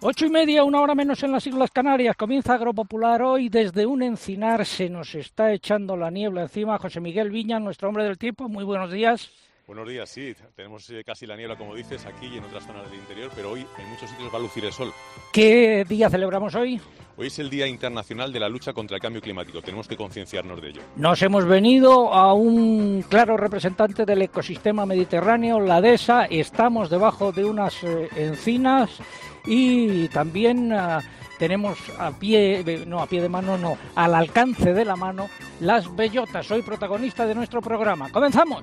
8:30, 1 hora menos en las Islas Canarias. Comienza Agropopular hoy desde un encinar. Se nos está echando la niebla encima. José Miguel Viñas, nuestro hombre del tiempo. Muy buenos días. Buenos días, sí. Tenemos casi la niebla, como dices, aquí y en otras zonas del interior, pero hoy en muchos sitios va a lucir el sol. ¿Qué día celebramos hoy? Hoy es el Día Internacional de la Lucha contra el Cambio Climático. Tenemos que concienciarnos de ello. Nos hemos venido a un claro representante del ecosistema mediterráneo, la dehesa. Estamos debajo de unas encinas y también tenemos al alcance de la mano, las bellotas. Soy protagonista de nuestro programa. ¡Comenzamos!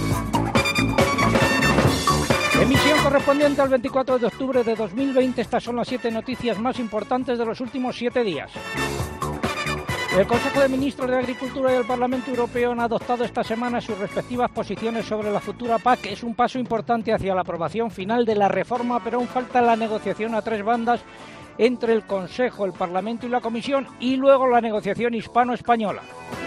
Emisión correspondiente al 24 de octubre de 2020. Estas son las 7 noticias más importantes de los últimos 7 días. El Consejo de Ministros de Agricultura y el Parlamento Europeo han adoptado esta semana sus respectivas posiciones sobre la futura PAC. Es un paso importante hacia la aprobación final de la reforma, pero aún falta la negociación a 3 bandas entre el Consejo, el Parlamento y la Comisión, y luego la negociación hispano-española.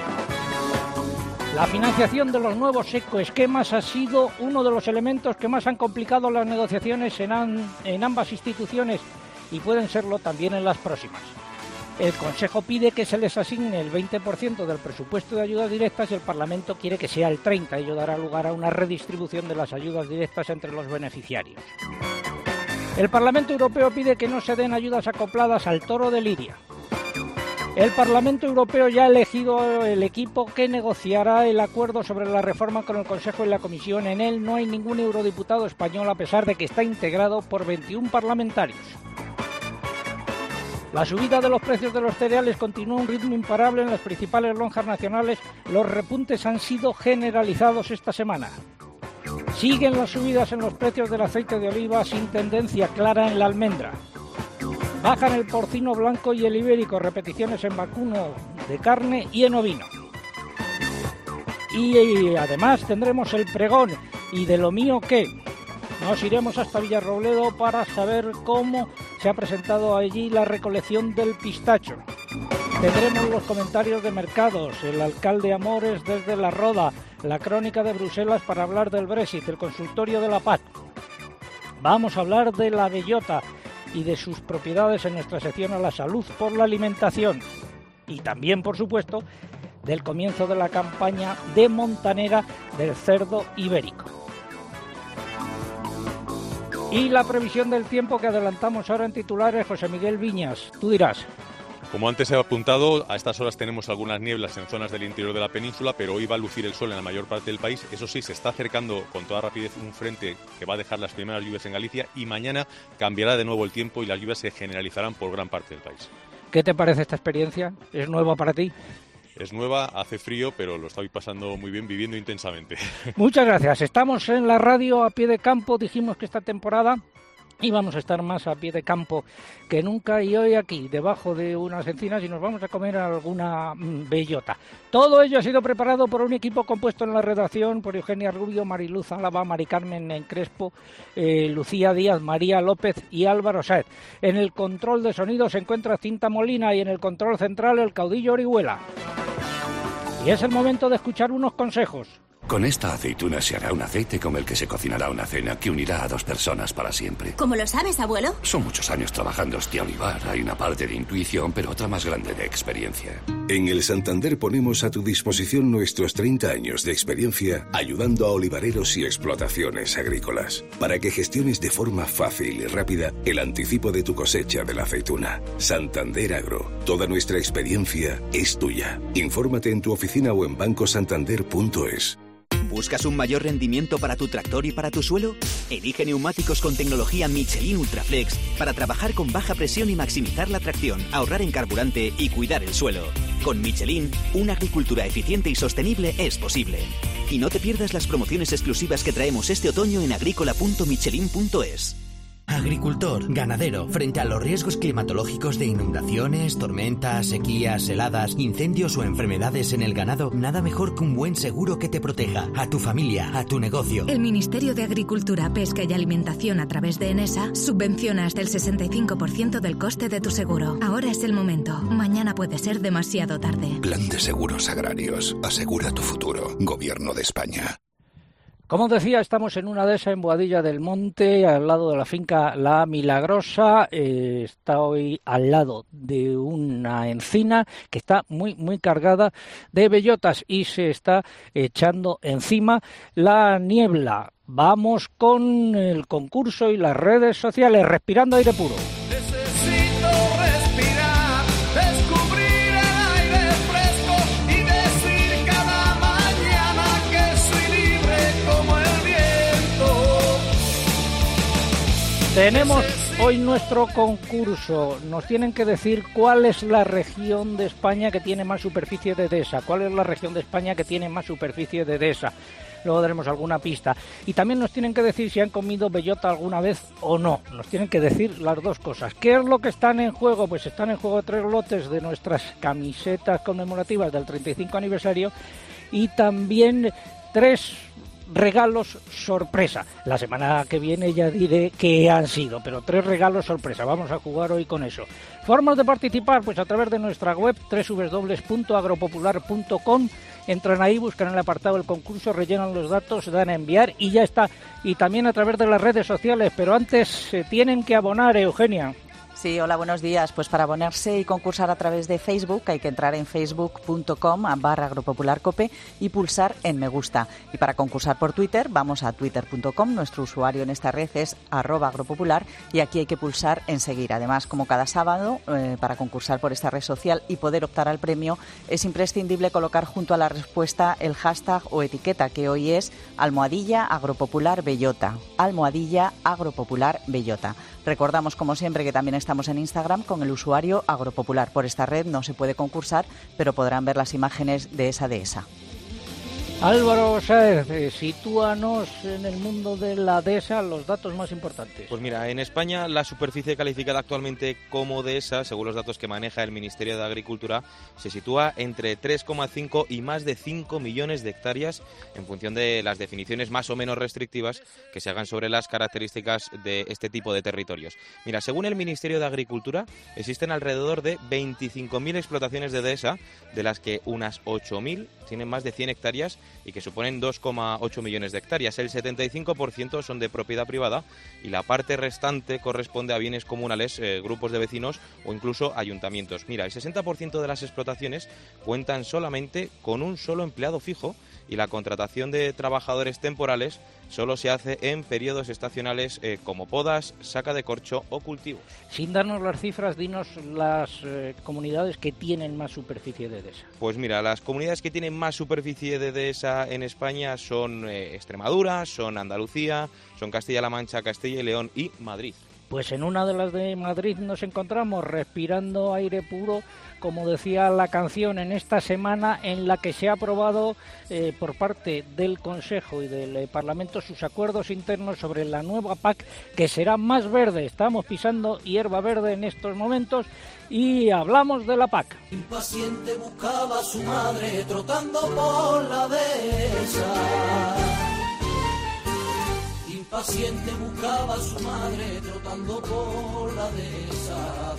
La financiación de los nuevos ecoesquemas ha sido uno de los elementos que más han complicado las negociaciones en ambas instituciones y pueden serlo también en las próximas. El Consejo pide que se les asigne el 20% del presupuesto de ayudas directas y el Parlamento quiere que sea el 30%. Ello dará lugar a una redistribución de las ayudas directas entre los beneficiarios. El Parlamento Europeo pide que no se den ayudas acopladas al toro de Lidia. El Parlamento Europeo ya ha elegido el equipo que negociará el acuerdo sobre la reforma con el Consejo y la Comisión. En él no hay ningún eurodiputado español, a pesar de que está integrado por 21 parlamentarios. La subida de los precios de los cereales continúa a un ritmo imparable en las principales lonjas nacionales. Los repuntes han sido generalizados esta semana. Siguen las subidas en los precios del aceite de oliva sin tendencia clara en la almendra. Bajan el porcino blanco y el ibérico, repeticiones en vacuno de carne y en ovino. Y además tendremos el pregón y de lo mío qué. Nos iremos hasta Villarrobledo para saber cómo se ha presentado allí la recolección del pistacho. Tendremos los comentarios de mercados, el alcalde Amores desde La Roda, la crónica de Bruselas para hablar del Brexit, el consultorio de la PAC. Vamos a hablar de la bellota y de sus propiedades en nuestra sección a la salud por la alimentación. Y también, por supuesto, del comienzo de la campaña de montanera del cerdo ibérico. Y la previsión del tiempo que adelantamos ahora en titulares, José Miguel Viñas. Tú dirás. Como antes he apuntado, a estas horas tenemos algunas nieblas en zonas del interior de la península, pero hoy va a lucir el sol en la mayor parte del país. Eso sí, se está acercando con toda rapidez un frente que va a dejar las primeras lluvias en Galicia y mañana cambiará de nuevo el tiempo y las lluvias se generalizarán por gran parte del país. ¿Qué te parece esta experiencia? ¿Es nueva para ti? Es nueva, hace frío, pero lo estoy pasando muy bien, viviendo intensamente. Muchas gracias. Estamos en la radio a pie de campo. Dijimos que esta temporada íbamos a estar más a pie de campo que nunca y hoy aquí, debajo de unas encinas, y nos vamos a comer alguna bellota. Todo ello ha sido preparado por un equipo compuesto en la redacción por Eugenia Rubio, Mariluz Álava, Mari Carmen Crespo, Lucía Díaz, María López y Álvaro Sáez. En el control de sonido se encuentra Cinta Molina y en el control central el caudillo Orihuela. Y es el momento de escuchar unos consejos. Con esta aceituna se hará un aceite como el que se cocinará una cena que unirá a 2 personas para siempre. ¿Cómo lo sabes, abuelo? Son muchos años trabajando este olivar. Hay una parte de intuición, pero otra más grande de experiencia. En el Santander ponemos a tu disposición nuestros 30 años de experiencia ayudando a olivareros y explotaciones agrícolas para que gestiones de forma fácil y rápida el anticipo de tu cosecha de la aceituna. Santander Agro. Toda nuestra experiencia es tuya. Infórmate en tu oficina o en bancosantander.es. ¿Buscas un mayor rendimiento para tu tractor y para tu suelo? Elige neumáticos con tecnología Michelin Ultraflex para trabajar con baja presión y maximizar la tracción, ahorrar en carburante y cuidar el suelo. Con Michelin, una agricultura eficiente y sostenible es posible. Y no te pierdas las promociones exclusivas que traemos este otoño en agricola.michelin.es. Agricultor, ganadero, frente a los riesgos climatológicos de inundaciones, tormentas, sequías, heladas, incendios o enfermedades en el ganado, nada mejor que un buen seguro que te proteja a tu familia, a tu negocio. El Ministerio de Agricultura, Pesca y Alimentación a través de Enesa subvenciona hasta el 65% del coste de tu seguro. Ahora es el momento. Mañana puede ser demasiado tarde. Plan de Seguros Agrarios. Asegura tu futuro. Gobierno de España. Como decía, estamos en una dehesa en Boadilla del Monte, al lado de la finca La Milagrosa. Está hoy al lado de una encina que está muy cargada de bellotas y se está echando encima la niebla. Vamos con el concurso y las redes sociales, respirando aire puro. Necesito respirar, descubrir el aire fresco y decir cada mañana que soy libre como el viento. Tenemos hoy nuestro concurso. Nos tienen que decir cuál es la región de España que tiene más superficie de dehesa, cuál es la región de España que tiene más superficie de dehesa. Luego daremos alguna pista. Y también nos tienen que decir si han comido bellota alguna vez o no. Nos tienen que decir las dos cosas. ¿Qué es lo que están en juego? Pues están en juego 3 lotes de nuestras camisetas conmemorativas del 35 aniversario y también 3 regalos sorpresa. La semana que viene ya diré qué han sido, pero 3 regalos sorpresa. Vamos a jugar hoy con eso. Formas de participar, pues a través de nuestra web www.agropopular.com. Entran ahí, buscan el apartado del concurso, rellenan los datos, dan a enviar y ya está. Y también a través de las redes sociales, pero antes se tienen que abonar, Eugenia. Sí, hola, buenos días. Pues para abonarse y concursar a través de Facebook hay que entrar en facebook.com/agropopularcope y pulsar en me gusta. Y para concursar por Twitter vamos a twitter.com, nuestro usuario en esta red es @agropopular y aquí hay que pulsar en seguir. Además, como cada sábado, para concursar por esta red social y poder optar al premio es imprescindible colocar junto a la respuesta el hashtag o etiqueta que hoy es @agropopular_bellota, @agropopular_bellota. Recordamos, como siempre, que también estamos en Instagram con el usuario agropopular. Por esta red no se puede concursar, pero podrán ver las imágenes de esa dehesa. Álvaro Sáez, sitúanos en el mundo de la dehesa los datos más importantes. Pues mira, en España la superficie calificada actualmente como dehesa, según los datos que maneja el Ministerio de Agricultura, se sitúa entre 3,5 y más de 5 millones de hectáreas en función de las definiciones más o menos restrictivas que se hagan sobre las características de este tipo de territorios. Mira, según el Ministerio de Agricultura, existen alrededor de 25.000 explotaciones de dehesa, de las que unas 8.000 tienen más de 100 hectáreas y que suponen 2,8 millones de hectáreas. El 75% son de propiedad privada y la parte restante corresponde a bienes comunales, grupos de vecinos o incluso ayuntamientos. Mira, el 60% de las explotaciones cuentan solamente con un solo empleado fijo y la contratación de trabajadores temporales solo se hace en periodos estacionales como podas, saca de corcho o cultivos. Sin darnos las cifras, dinos las comunidades que tienen más superficie de dehesa. Pues mira, las comunidades que tienen más superficie de dehesa en España son Extremadura, son Andalucía, son Castilla-La Mancha, Castilla y León y Madrid. Pues en una de las de Madrid nos encontramos respirando aire puro, como decía la canción, en esta semana en la que se ha aprobado por parte del Consejo y del Parlamento sus acuerdos internos sobre la nueva PAC, que será más verde. Estamos pisando hierba verde en estos momentos y hablamos de la PAC. Impaciente buscaba a su madre trotando por la dehesa. Impaciente buscaba a su madre trotando por la dehesa,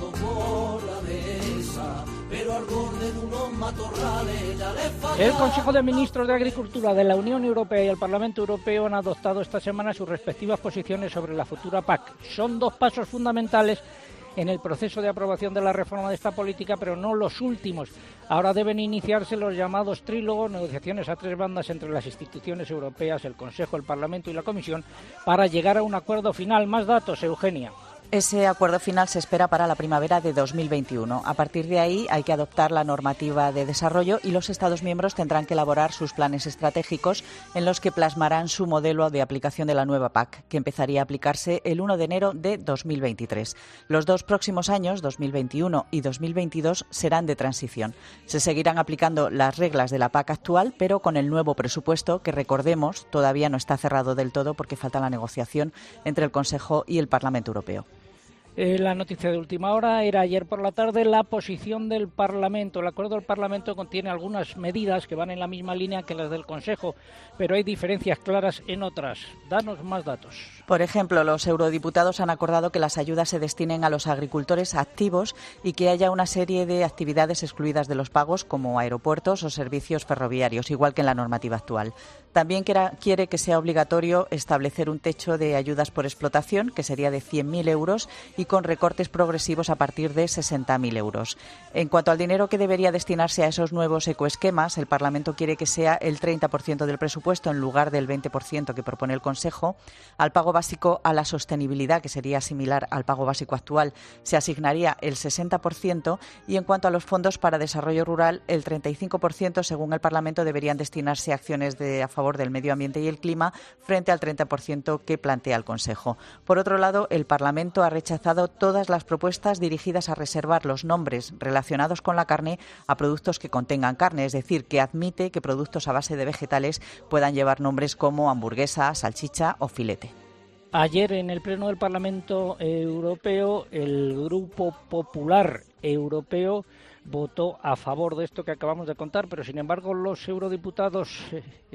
pero al borde de unos matorrales ya le fallaba. El Consejo de Ministros de Agricultura de la Unión Europea y el Parlamento Europeo han adoptado esta semana sus respectivas posiciones sobre la futura PAC. Son 2 pasos fundamentales en el proceso de aprobación de la reforma de esta política, pero no los últimos. Ahora deben iniciarse los llamados trílogos, negociaciones a 3 bandas entre las instituciones europeas, el Consejo, el Parlamento y la Comisión, para llegar a un acuerdo final. Más datos, Eugenia. Ese acuerdo final se espera para la primavera de 2021. A partir de ahí hay que adoptar la normativa de desarrollo y los Estados miembros tendrán que elaborar sus planes estratégicos en los que plasmarán su modelo de aplicación de la nueva PAC, que empezaría a aplicarse el 1 de enero de 2023. Los 2 próximos años, 2021 y 2022, serán de transición. Se seguirán aplicando las reglas de la PAC actual, pero con el nuevo presupuesto que, recordemos, todavía no está cerrado del todo porque falta la negociación entre el Consejo y el Parlamento Europeo. La noticia de última hora era ayer por la tarde la posición del Parlamento. El acuerdo del Parlamento contiene algunas medidas que van en la misma línea que las del Consejo, pero hay diferencias claras en otras. Danos más datos. Por ejemplo, los eurodiputados han acordado que las ayudas se destinen a los agricultores activos y que haya una serie de actividades excluidas de los pagos, como aeropuertos o servicios ferroviarios, igual que en la normativa actual. También quiere que sea obligatorio establecer un techo de ayudas por explotación, que sería de 100.000 euros, y con recortes progresivos a partir de 60.000 euros. En cuanto al dinero que debería destinarse a esos nuevos ecoesquemas, el Parlamento quiere que sea el 30% del presupuesto en lugar del 20% que propone el Consejo. Al pago básico a la sostenibilidad, que sería similar al pago básico actual, se asignaría el 60%, y en cuanto a los fondos para desarrollo rural, el 35%, según el Parlamento, deberían destinarse a acciones a favor del medio ambiente y el clima, frente al 30% que plantea el Consejo. Por otro lado, el Parlamento ha rechazado todas las propuestas dirigidas a reservar los nombres relacionados con la carne a productos que contengan carne, es decir, que admite que productos a base de vegetales puedan llevar nombres como hamburguesa, salchicha o filete. Ayer, en el Pleno del Parlamento Europeo, el Grupo Popular Europeo votó a favor de esto que acabamos de contar, pero sin embargo los eurodiputados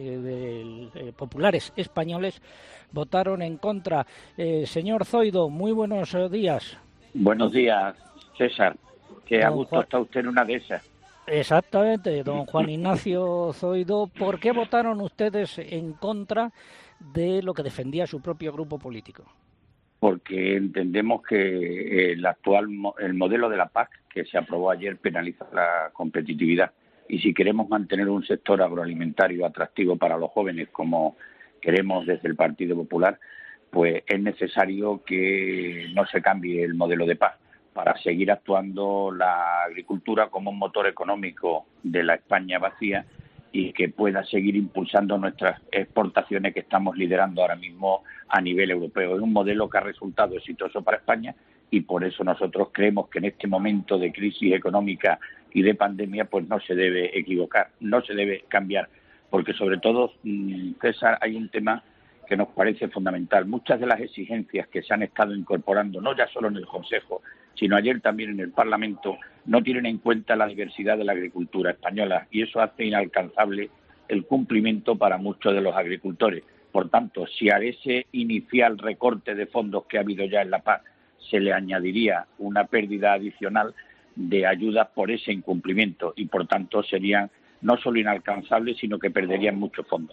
populares españoles votaron en contra. Señor Zoido, muy buenos días. Buenos días, César. Que a gusto está usted en una de esas. Exactamente, don Juan Ignacio Zoido. ¿Por qué votaron ustedes en contra de lo que defendía su propio grupo político? Porque entendemos que el modelo de la PAC que se aprobó ayer penaliza la competitividad, y si queremos mantener un sector agroalimentario atractivo para los jóvenes, como queremos desde el Partido Popular, pues es necesario que no se cambie el modelo de PAC para seguir actuando la agricultura como un motor económico de la España vacía y que pueda seguir impulsando nuestras exportaciones que estamos liderando ahora mismo a nivel europeo. Es un modelo que ha resultado exitoso para España y por eso nosotros creemos que en este momento de crisis económica y de pandemia pues no se debe equivocar, no se debe cambiar, porque sobre todo, César, hay un tema que nos parece fundamental. Muchas de las exigencias que se han estado incorporando, no ya solo en el Consejo, sino ayer también en el Parlamento, no tienen en cuenta la diversidad de la agricultura española y eso hace inalcanzable el cumplimiento para muchos de los agricultores. Por tanto, si a ese inicial recorte de fondos que ha habido ya en la PAC se le añadiría una pérdida adicional de ayudas por ese incumplimiento y, por tanto, serían no solo inalcanzables, sino que perderían muchos fondos.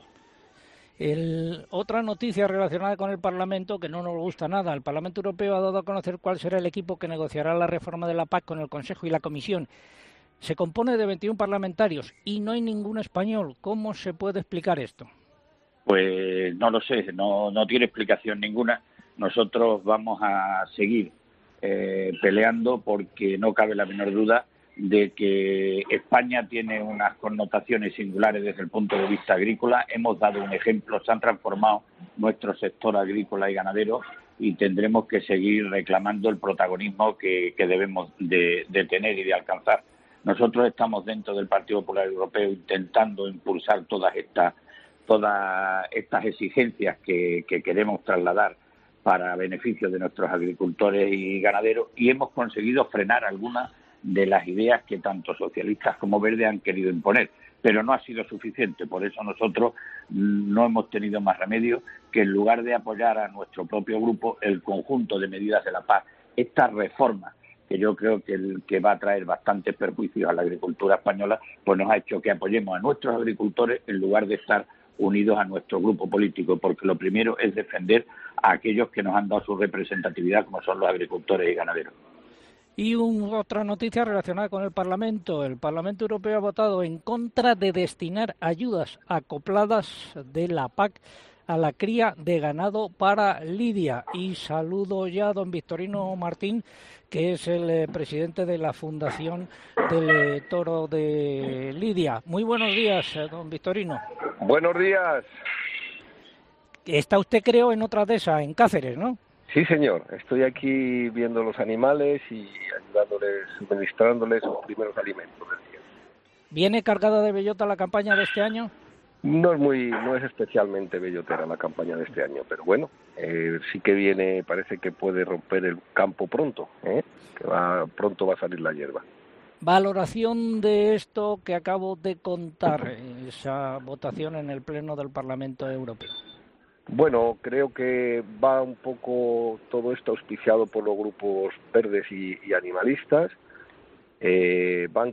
Otra noticia relacionada con el Parlamento que no nos gusta nada. El Parlamento Europeo ha dado a conocer cuál será el equipo que negociará la reforma de la PAC con el Consejo y la Comisión. Se compone de 21 parlamentarios y no hay ningún español. ¿Cómo se puede explicar esto? Pues no lo sé, no tiene explicación ninguna. Nosotros vamos a seguir peleando porque no cabe la menor duda de que España tiene unas connotaciones singulares desde el punto de vista agrícola. Hemos dado un ejemplo, se han transformado nuestro sector agrícola y ganadero y tendremos que seguir reclamando el protagonismo que debemos de tener y de alcanzar. Nosotros estamos dentro del Partido Popular Europeo intentando impulsar todas estas exigencias que queremos trasladar para beneficio de nuestros agricultores y ganaderos y hemos conseguido frenar algunas de las ideas que tanto socialistas como verdes han querido imponer, pero no ha sido suficiente. Por eso nosotros no hemos tenido más remedio que, en lugar de apoyar a nuestro propio grupo el conjunto de medidas de la PAC, esta reforma, que yo creo que va a traer bastantes perjuicios a la agricultura española, pues nos ha hecho que apoyemos a nuestros agricultores en lugar de estar unidos a nuestro grupo político, porque lo primero es defender a aquellos que nos han dado su representatividad, como son los agricultores y ganaderos. Y otra noticia relacionada con el Parlamento. El Parlamento Europeo ha votado en contra de destinar ayudas acopladas de la PAC a la cría de ganado para Lidia. Y saludo ya a don Victorino Martín, que es el presidente de la Fundación del Toro de Lidia. Muy buenos días, don Victorino. Buenos días. Está usted, creo, en otra de esas, en Cáceres, ¿no? Sí, señor. Estoy aquí viendo los animales y ayudándoles, suministrándoles los primeros alimentos del día. ¿Viene cargada de bellota la campaña de este año? No es especialmente bellotera la campaña de este año, pero bueno, sí que viene, parece que puede romper el campo pronto, pronto va a salir la hierba. Valoración de esto que acabo de contar, esa votación en el Pleno del Parlamento Europeo. Bueno, creo que va un poco todo esto auspiciado por los grupos verdes y animalistas. Van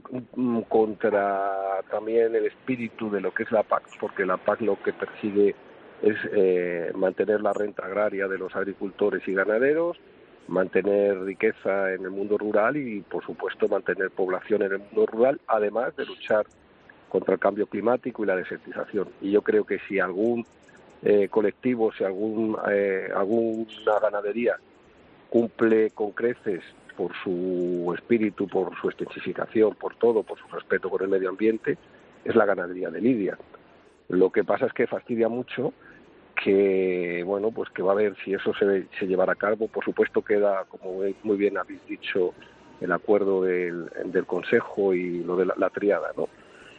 contra también el espíritu de lo que es la PAC, porque la PAC lo que persigue es mantener la renta agraria de los agricultores y ganaderos, mantener riqueza en el mundo rural y, por supuesto, mantener población en el mundo rural, además de luchar contra el cambio climático y la desertización. Y yo creo que si algún colectivo, si alguna ganadería cumple con creces por su espíritu, por su extensificación, por todo, por su respeto por el medio ambiente, es la ganadería de Lidia. Lo que pasa es que fastidia mucho que, bueno, pues que va a ver si eso se llevará a cabo. Por supuesto queda, como muy bien habéis dicho, el acuerdo del Consejo y lo de la triada, ¿no?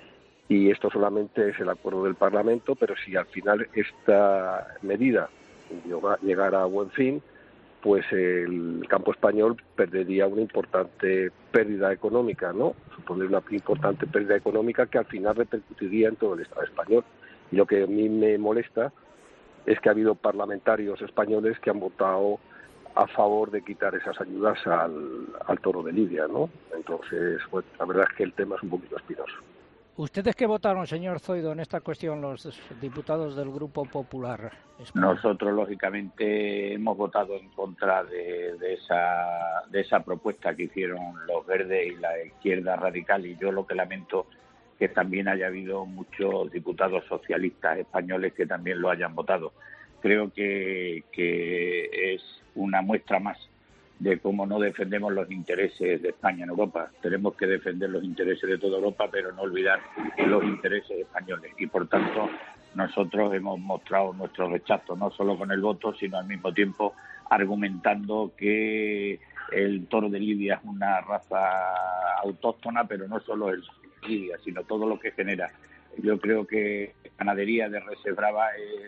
Y esto solamente es el acuerdo del Parlamento, pero si al final esta medida llegara a buen fin, pues el campo español perdería una importante pérdida económica, ¿no? Supondría una importante pérdida económica que al final repercutiría en todo el Estado español. Y lo que a mí me molesta es que ha habido parlamentarios españoles que han votado a favor de quitar esas ayudas al toro de Lidia, ¿no? Entonces, pues, la verdad es que el tema es un poquito espinoso. ¿Ustedes qué votaron, señor Zoido, en esta cuestión, los diputados del Grupo Popular Español? Nosotros, lógicamente, hemos votado en contra de esa propuesta que hicieron los verdes y la izquierda radical, y yo lo que lamento que también haya habido muchos diputados socialistas españoles que también lo hayan votado. Creo que es una muestra más de cómo no defendemos los intereses de España en Europa. Tenemos que defender los intereses de toda Europa, pero no olvidar los intereses españoles. Y, por tanto, nosotros hemos mostrado nuestro rechazo, no solo con el voto, sino al mismo tiempo argumentando que el toro de Lidia es una raza autóctona, pero no solo el Lidia, sino todo lo que genera. Yo creo que ganadería de Reses Brava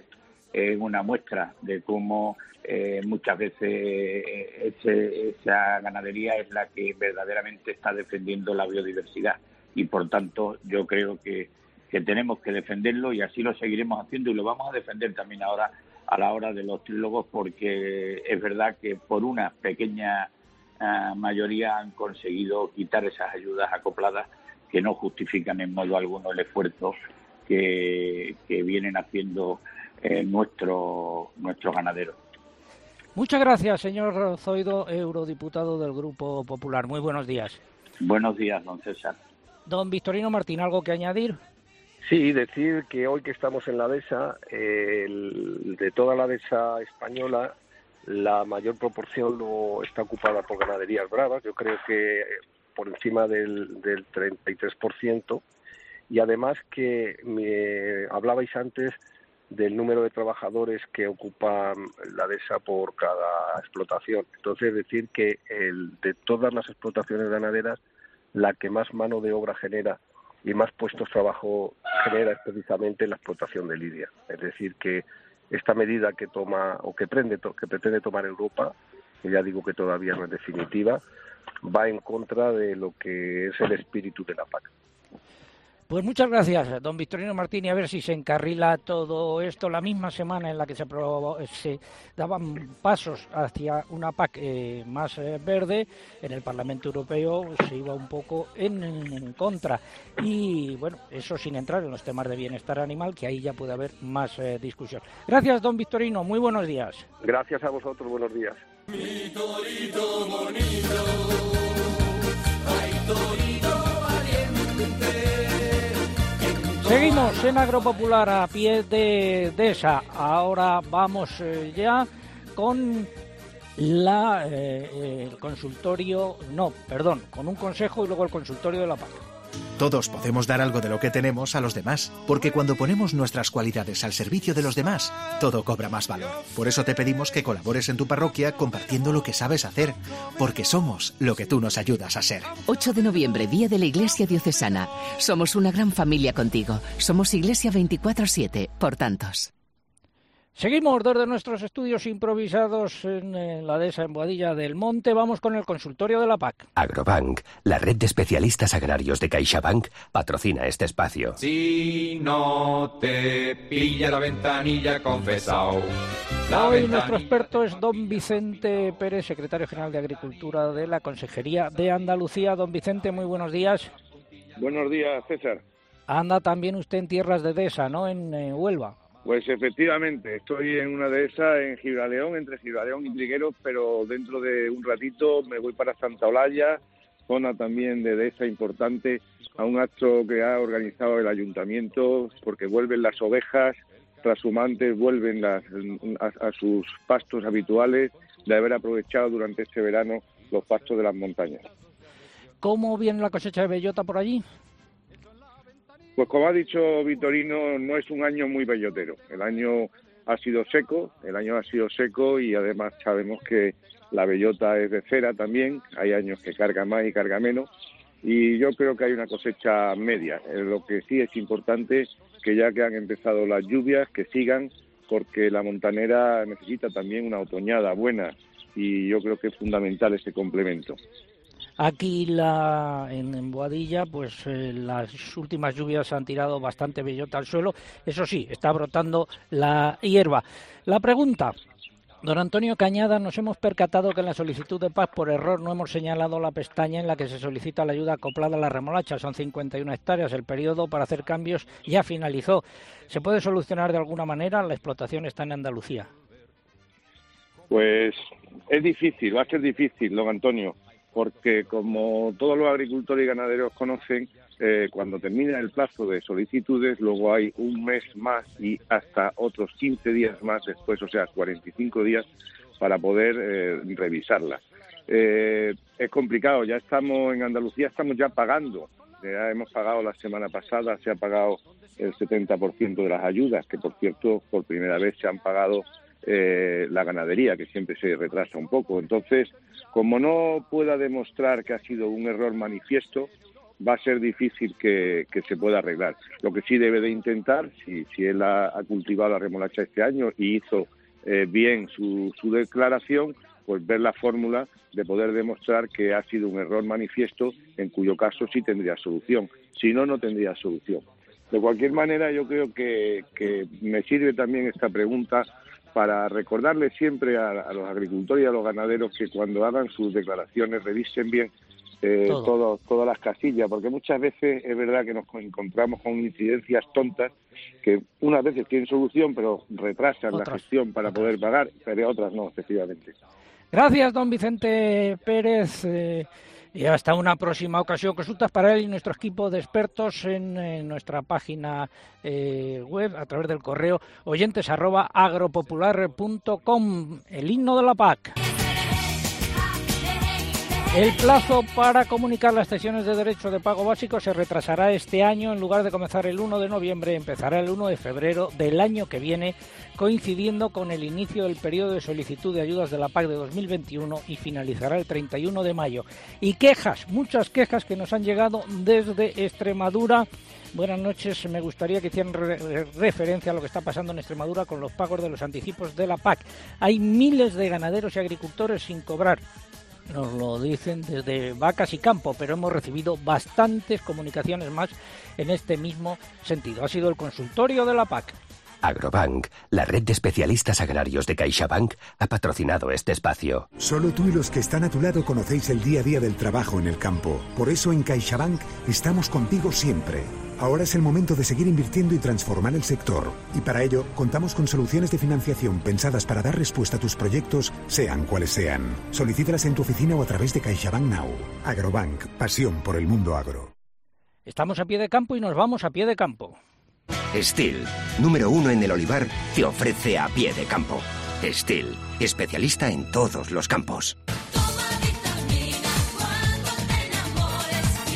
es una muestra de cómo muchas veces esa ganadería es la que verdaderamente está defendiendo la biodiversidad, y por tanto yo creo que tenemos que defenderlo, y así lo seguiremos haciendo, y lo vamos a defender también ahora a la hora de los trílogos, porque es verdad que por una pequeña mayoría han conseguido quitar esas ayudas acopladas que no justifican en modo alguno el esfuerzo que vienen haciendo nuestros ganaderos. Muchas gracias, señor Zoido, eurodiputado del Grupo Popular. Muy buenos días. Buenos días, don César. Don Victorino Martín, ¿algo que añadir? Sí, decir que hoy que estamos en la dehesa, de toda la dehesa española, la mayor proporción está ocupada por ganaderías bravas. Yo creo que por encima del 33%, y además que hablabais antes del número de trabajadores que ocupan la dehesa por cada explotación. Entonces, decir que de todas las explotaciones ganaderas, la que más mano de obra genera y más puestos de trabajo genera es precisamente la explotación de Lidia. Es decir, que esta medida que toma o que pretende tomar Europa, que ya digo que todavía no es definitiva, va en contra de lo que es el espíritu de la PAC. Pues muchas gracias, don Victorino Martín, y a ver si se encarrila todo esto la misma semana en la que se daban pasos hacia una PAC más verde. En el Parlamento Europeo se iba un poco en contra, y bueno, eso sin entrar en los temas de bienestar animal, que ahí ya puede haber más discusión. Gracias, don Victorino, muy buenos días. Gracias a vosotros, buenos días. Mi torito bonito, ay torito valiente. Seguimos en Agropopular a pie de dehesa. Ahora vamos ya con el consultorio, con un consejo y luego el consultorio de la PAC. Todos podemos dar algo de lo que tenemos a los demás, porque cuando ponemos nuestras cualidades al servicio de los demás, todo cobra más valor. Por eso te pedimos que colabores en tu parroquia compartiendo lo que sabes hacer, porque somos lo que tú nos ayudas a ser. 8 de noviembre, Día de la Iglesia Diocesana. Somos una gran familia contigo. Somos Iglesia 24/7, por tantos. Seguimos desde nuestros estudios improvisados en la dehesa en Boadilla del Monte. Vamos con el consultorio de la PAC. Agrobank, la red de especialistas agrarios de CaixaBank, patrocina este espacio. Si no te pilla la ventanilla, confesao. Hoy nuestro experto es don Vicente Pérez, secretario general de Agricultura de la Consejería de Andalucía. Don Vicente, muy buenos días. Buenos días, César. Anda también usted en tierras de dehesa, ¿no? En Huelva. Pues efectivamente, estoy en una dehesa en Gibraleón, entre Gibraleón y Trigueros, pero dentro de un ratito me voy para Santa Olalla, zona también de dehesa importante, a un acto que ha organizado el ayuntamiento, porque vuelven las ovejas trashumantes, vuelven a sus pastos habituales, de haber aprovechado durante este verano los pastos de las montañas. ¿Cómo viene la cosecha de bellota por allí? Pues como ha dicho Vitorino, no es un año muy bellotero. El año ha sido seco y además sabemos que la bellota es de cera también. Hay años que carga más y carga menos. Y yo creo que hay una cosecha media. Lo que sí es importante que ya que han empezado las lluvias, que sigan, porque la montanera necesita también una otoñada buena. Y yo creo que es fundamental ese complemento. Aquí en Boadilla, pues las últimas lluvias han tirado bastante bellota al suelo. Eso sí, está brotando la hierba. La pregunta, don Antonio Cañada, nos hemos percatado que en la solicitud de PAC por error no hemos señalado la pestaña en la que se solicita la ayuda acoplada a la remolacha. Son 51 hectáreas. El periodo para hacer cambios ya finalizó. ¿Se puede solucionar de alguna manera? La explotación está en Andalucía. Pues es difícil, va a ser difícil, don Antonio, porque como todos los agricultores y ganaderos conocen, cuando termina el plazo de solicitudes, luego hay un mes más y hasta otros 15 días más después, o sea, 45 días para poder revisarla. Es complicado, ya estamos en Andalucía, estamos ya pagando, ya hemos pagado la semana pasada, se ha pagado el 70% de las ayudas, que por cierto, por primera vez se han pagado la ganadería, que siempre se retrasa un poco. Entonces, como no pueda demostrar que ha sido un error manifiesto, va a ser difícil que se pueda arreglar. Lo que sí debe de intentar, si él ha cultivado la remolacha este año y hizo bien su declaración, pues ver la fórmula de poder demostrar que ha sido un error manifiesto, en cuyo caso sí tendría solución. Si no, no tendría solución. De cualquier manera, yo creo que me sirve también esta pregunta para recordarles siempre a los agricultores y a los ganaderos que cuando hagan sus declaraciones revisen bien todas las casillas, porque muchas veces es verdad que nos encontramos con incidencias tontas que unas veces tienen solución pero retrasan la gestión para poder pagar, pero otras no, efectivamente. Gracias, don Vicente Pérez. Y hasta una próxima ocasión. Consultas para él y nuestro equipo de expertos en nuestra página web a través del correo oyentes@agropopular.com. El himno de la PAC. El plazo para comunicar las cesiones de derecho de pago básico se retrasará este año. En lugar de comenzar el 1 de noviembre, empezará el 1 de febrero del año que viene, coincidiendo con el inicio del periodo de solicitud de ayudas de la PAC de 2021 y finalizará el 31 de mayo. Y quejas, muchas quejas que nos han llegado desde Extremadura. Buenas noches, me gustaría que hicieran referencia a lo que está pasando en Extremadura con los pagos de los anticipos de la PAC. Hay miles de ganaderos y agricultores sin cobrar. Nos lo dicen desde Vacas y Campo, pero hemos recibido bastantes comunicaciones más en este mismo sentido. Ha sido el consultorio de la PAC. Agrobank, la red de especialistas agrarios de CaixaBank, ha patrocinado este espacio. Solo tú y los que están a tu lado conocéis el día a día del trabajo en el campo. Por eso en CaixaBank estamos contigo siempre. Ahora es el momento de seguir invirtiendo y transformar el sector. Y para ello, contamos con soluciones de financiación pensadas para dar respuesta a tus proyectos, sean cuales sean. Solicítalas en tu oficina o a través de CaixaBank Now. Agrobank, pasión por el mundo agro. Estamos a pie de campo y nos vamos a pie de campo. Steel, número 1 en el olivar, te ofrece a pie de campo. Steel, especialista en todos los campos.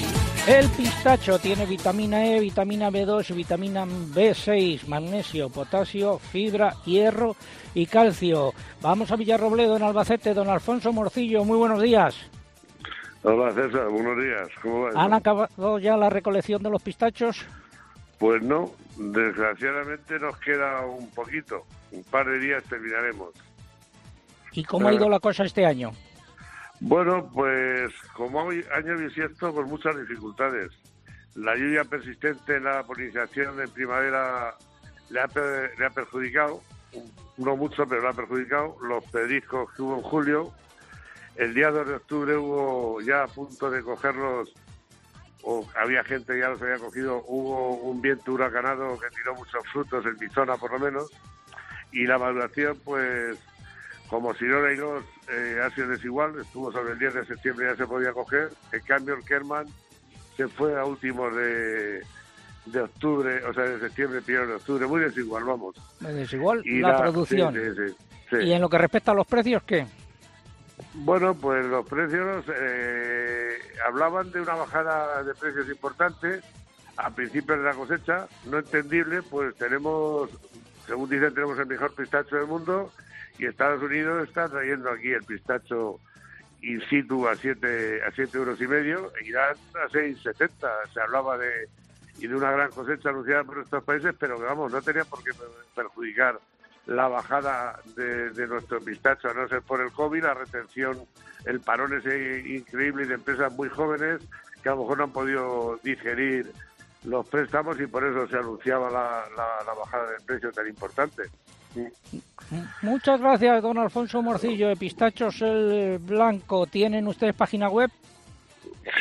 El pistacho tiene vitamina E, vitamina B2, vitamina B6, magnesio, potasio, fibra, hierro y calcio. Vamos a Villarrobledo, en Albacete. Don Alfonso Morcillo, muy buenos días. Hola César, buenos días. ¿Cómo va? ¿Han acabado ya la recolección de los pistachos? Pues no, desgraciadamente nos queda un poquito. Un par de días terminaremos. ¿Y cómo ha ido la cosa este año? Bueno, pues como año bisiesto, con muchas dificultades. La lluvia persistente en la polinización de primavera le ha perjudicado, no mucho, pero le ha perjudicado. Los pedriscos que hubo en julio, el día 2 de octubre hubo ya a punto de cogerlos, o había gente que ya los había cogido, hubo un viento huracanado que tiró muchos frutos, en mi zona por lo menos, y la maduración, pues, como Sirona y Los ha sido desigual, estuvo sobre el 10 de septiembre, ya se podía coger. En cambio, el Kerman se fue a últimos de octubre, o sea, de septiembre, primero de octubre, muy desigual, vamos. Muy desigual y la producción. Sí. ¿Y en lo que respecta a los precios, qué? Bueno, pues los precios hablaban de una bajada de precios importante a principios de la cosecha, no entendible, pues tenemos, según dicen, tenemos el mejor pistacho del mundo. Y Estados Unidos está trayendo aquí el pistacho in situ a 7,5 euros, e Irán a 6,70. Se hablaba de una gran cosecha anunciada por estos países, pero que vamos, no tenía por qué perjudicar la bajada de nuestro pistacho, a no ser por el COVID, la retención, el parón ese increíble de empresas muy jóvenes que a lo mejor no han podido digerir los préstamos, y por eso se anunciaba la bajada del precio tan importante. Muchas gracias, don Alfonso Morcillo, de Pistachos el Blanco. ¿Tienen ustedes página web? Sí,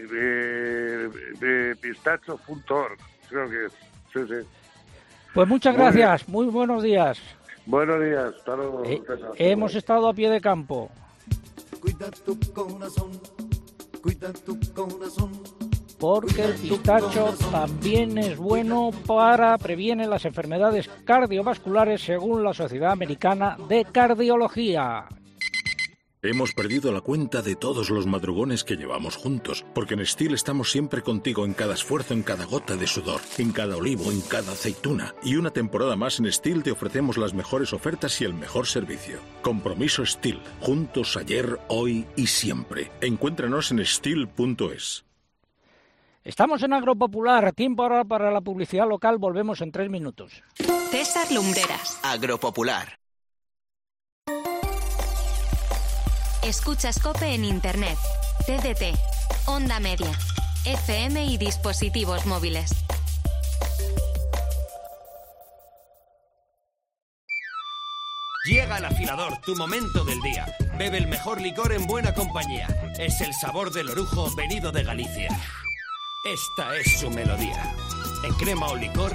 pistachos.org, creo que es. Sí. Pues muchas gracias, muy buenos días. Buenos días, hasta luego. Hemos estado a pie de campo. Cuida tu corazón, cuida tu corazón. Porque el pistacho también es bueno previene las enfermedades cardiovasculares, según la Sociedad Americana de Cardiología. Hemos perdido la cuenta de todos los madrugones que llevamos juntos, porque en Stihl estamos siempre contigo en cada esfuerzo, en cada gota de sudor, en cada olivo, en cada aceituna. Y una temporada más en Stihl te ofrecemos las mejores ofertas y el mejor servicio. Compromiso Stihl, juntos ayer, hoy y siempre. Encuéntranos en stihl.es. Estamos en Agropopular, tiempo ahora para la publicidad local, volvemos en 3 minutos. César Lumbreras. Agropopular. Escuchas COPE en Internet, TDT, Onda Media, FM y dispositivos móviles. Llega el afilador, tu momento del día. Bebe el mejor licor en buena compañía. Es el sabor del orujo venido de Galicia. Esta es su melodía. En crema o licor.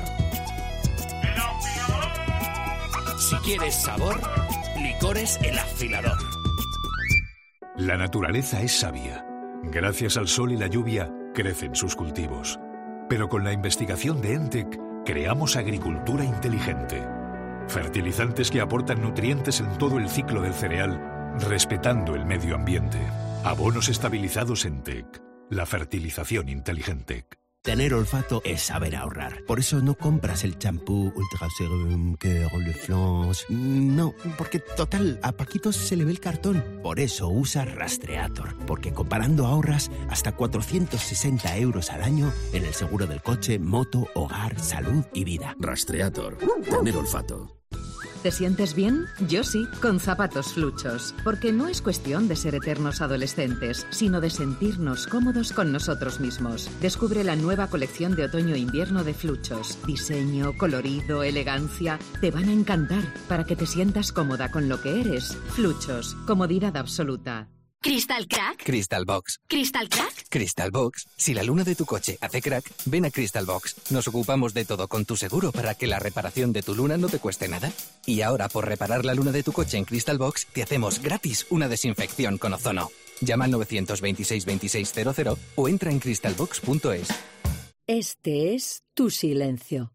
Si quieres sabor, licores El Afilador. La naturaleza es sabia. Gracias al sol y la lluvia, crecen sus cultivos. Pero con la investigación de ENTEC, creamos agricultura inteligente. Fertilizantes que aportan nutrientes en todo el ciclo del cereal, respetando el medio ambiente. Abonos estabilizados ENTEC. La fertilización inteligente. Tener olfato es saber ahorrar. Por eso no compras el champú Ultra Serum que Roleflance. No, porque total, a Paquito se le ve el cartón. Por eso usa Rastreator. Porque comparando ahorras hasta 460 euros al año en el seguro del coche, moto, hogar, salud y vida. Rastreator. Tener olfato. ¿Te sientes bien? Yo sí, con zapatos Fluchos. Porque no es cuestión de ser eternos adolescentes, sino de sentirnos cómodos con nosotros mismos. Descubre la nueva colección de otoño-invierno de Fluchos. Diseño, colorido, elegancia. Te van a encantar para que te sientas cómoda con lo que eres. Fluchos, comodidad absoluta. ¿Crystal Crack? Crystal Box. ¿Crystal Crack? Crystal Box. Si la luna de tu coche hace crack, ven a Crystal Box. Nos ocupamos de todo con tu seguro para que la reparación de tu luna no te cueste nada. Y ahora, por reparar la luna de tu coche en Crystal Box, te hacemos gratis una desinfección con ozono. Llama al 926 2600 o entra en crystalbox.es. Este es tu silencio.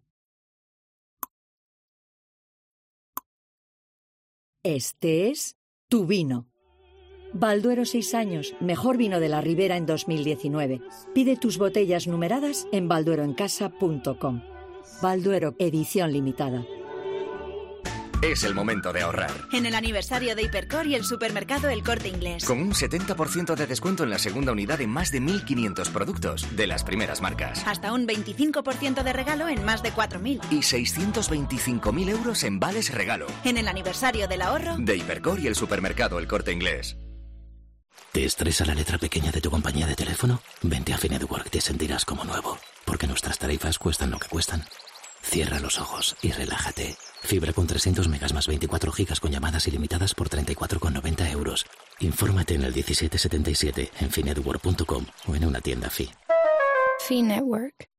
Este es tu vino. Balduero 6 años, mejor vino de la Ribera en 2019. Pide tus botellas numeradas en baldueroencasa.com. Balduero, edición limitada. Es el momento de ahorrar. En el aniversario de Hipercor y el supermercado El Corte Inglés. Con un 70% de descuento en la segunda unidad en más de 1.500 productos de las primeras marcas. Hasta un 25% de regalo en más de 4.000. Y 625.000 euros en vales regalo. En el aniversario del ahorro de Hipercor y el supermercado El Corte Inglés. ¿Te estresa la letra pequeña de tu compañía de teléfono? Vente a Finetwork, te sentirás como nuevo. Porque nuestras tarifas cuestan lo que cuestan. Cierra los ojos y relájate. Fibra con 300 megas más 24 gigas con llamadas ilimitadas por 34,90 euros. Infórmate en el 1777 en finetwork.com o en una tienda Fi. Finetwork.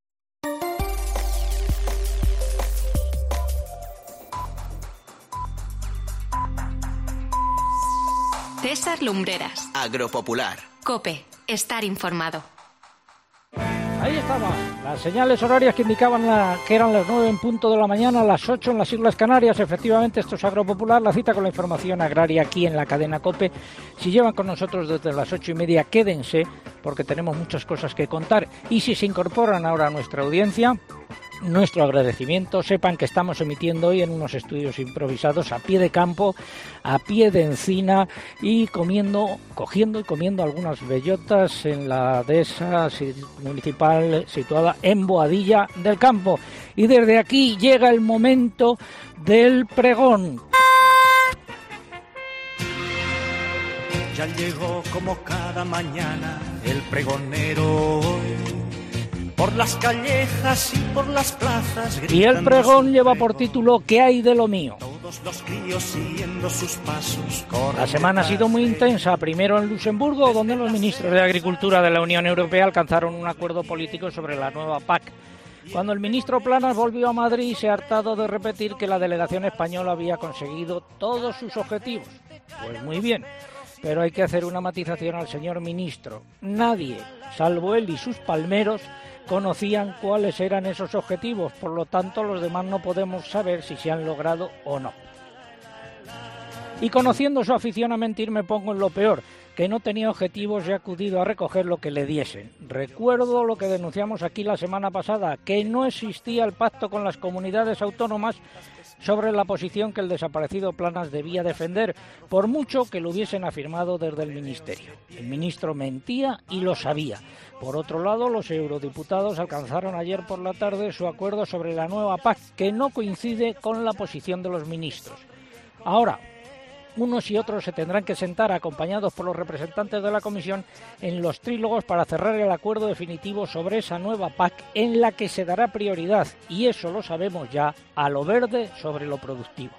César Lumbreras. Agropopular. COPE. Estar informado. Ahí estaban las señales horarias que indicaban que eran las 9 en punto de la mañana, las 8 en las Islas Canarias. Efectivamente, esto es Agropopular, la cita con la información agraria aquí en la cadena COPE. Si llevan con nosotros desde las 8:30, quédense, porque tenemos muchas cosas que contar. Y si se incorporan ahora a nuestra audiencia, nuestro agradecimiento. Sepan que estamos emitiendo hoy en unos estudios improvisados a pie de campo, a pie de encina y cogiendo y comiendo algunas bellotas en la dehesa municipal situada en Boadilla del Campo. Y desde aquí llega el momento del pregón. Ya llegó como cada mañana el pregonero por las callejas y por las plazas. Y el pregón lleva por título ¿Qué hay de lo mío? Todos los críos siguiendo sus pasos. La semana ha sido muy intensa, primero en Luxemburgo, donde los ministros de Agricultura de la Unión Europea alcanzaron un acuerdo político sobre la nueva PAC. Cuando el ministro Planas volvió a Madrid, se ha hartado de repetir que la delegación española había conseguido todos sus objetivos. Pues muy bien, pero hay que hacer una matización al señor ministro. Nadie, salvo él y sus palmeros, conocían cuáles eran esos objetivos, por lo tanto los demás no podemos saber si se han logrado o no. Y conociendo su afición a mentir me pongo en lo peor, que no tenía objetivos y he acudido a recoger lo que le diesen. Recuerdo lo que denunciamos aquí la semana pasada, que no existía el pacto con las comunidades autónomas sobre la posición que el desaparecido Planas debía defender, por mucho que lo hubiesen afirmado desde el Ministerio. El ministro mentía y lo sabía. Por otro lado, los eurodiputados alcanzaron ayer por la tarde su acuerdo sobre la nueva PAC, que no coincide con la posición de los ministros. Ahora, unos y otros se tendrán que sentar acompañados por los representantes de la Comisión en los trílogos para cerrar el acuerdo definitivo sobre esa nueva PAC en la que se dará prioridad, y eso lo sabemos ya, a lo verde sobre lo productivo.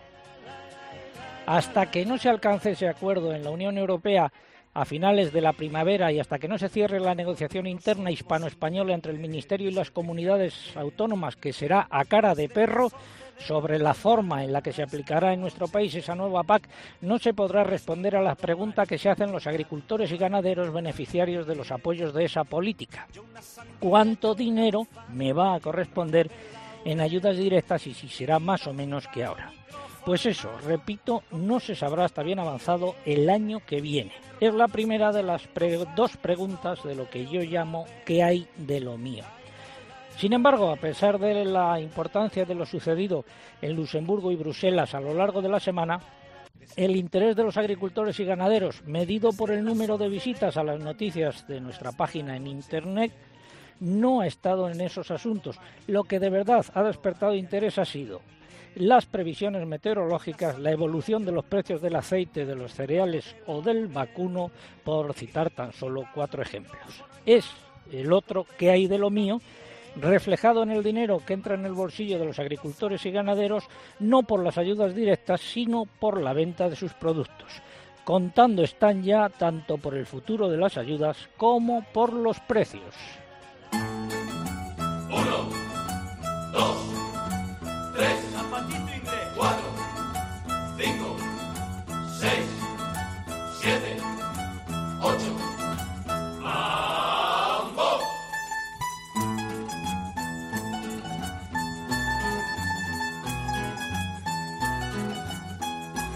Hasta que no se alcance ese acuerdo en la Unión Europea a finales de la primavera y hasta que no se cierre la negociación interna hispano-española entre el Ministerio y las comunidades autónomas, que será a cara de perro, sobre la forma en la que se aplicará en nuestro país esa nueva PAC, no se podrá responder a la pregunta que se hacen los agricultores y ganaderos beneficiarios de los apoyos de esa política. ¿Cuánto dinero me va a corresponder en ayudas directas y si será más o menos que ahora? Pues eso, repito, no se sabrá hasta bien avanzado el año que viene. Es la primera de las dos preguntas de lo que yo llamo ¿qué hay de lo mío? Sin embargo, a pesar de la importancia de lo sucedido en Luxemburgo y Bruselas a lo largo de la semana, el interés de los agricultores y ganaderos, medido por el número de visitas a las noticias de nuestra página en Internet, no ha estado en esos asuntos. Lo que de verdad ha despertado interés ha sido las previsiones meteorológicas, la evolución de los precios del aceite, de los cereales o del vacuno, por citar tan solo 4 ejemplos. Es el otro ¿qué hay de lo mío?, reflejado en el dinero que entra en el bolsillo de los agricultores y ganaderos, no por las ayudas directas, sino por la venta de sus productos. Contando están ya tanto por el futuro de las ayudas como por los precios. 1, 2, 3, 4, 5, 6, 7, 8.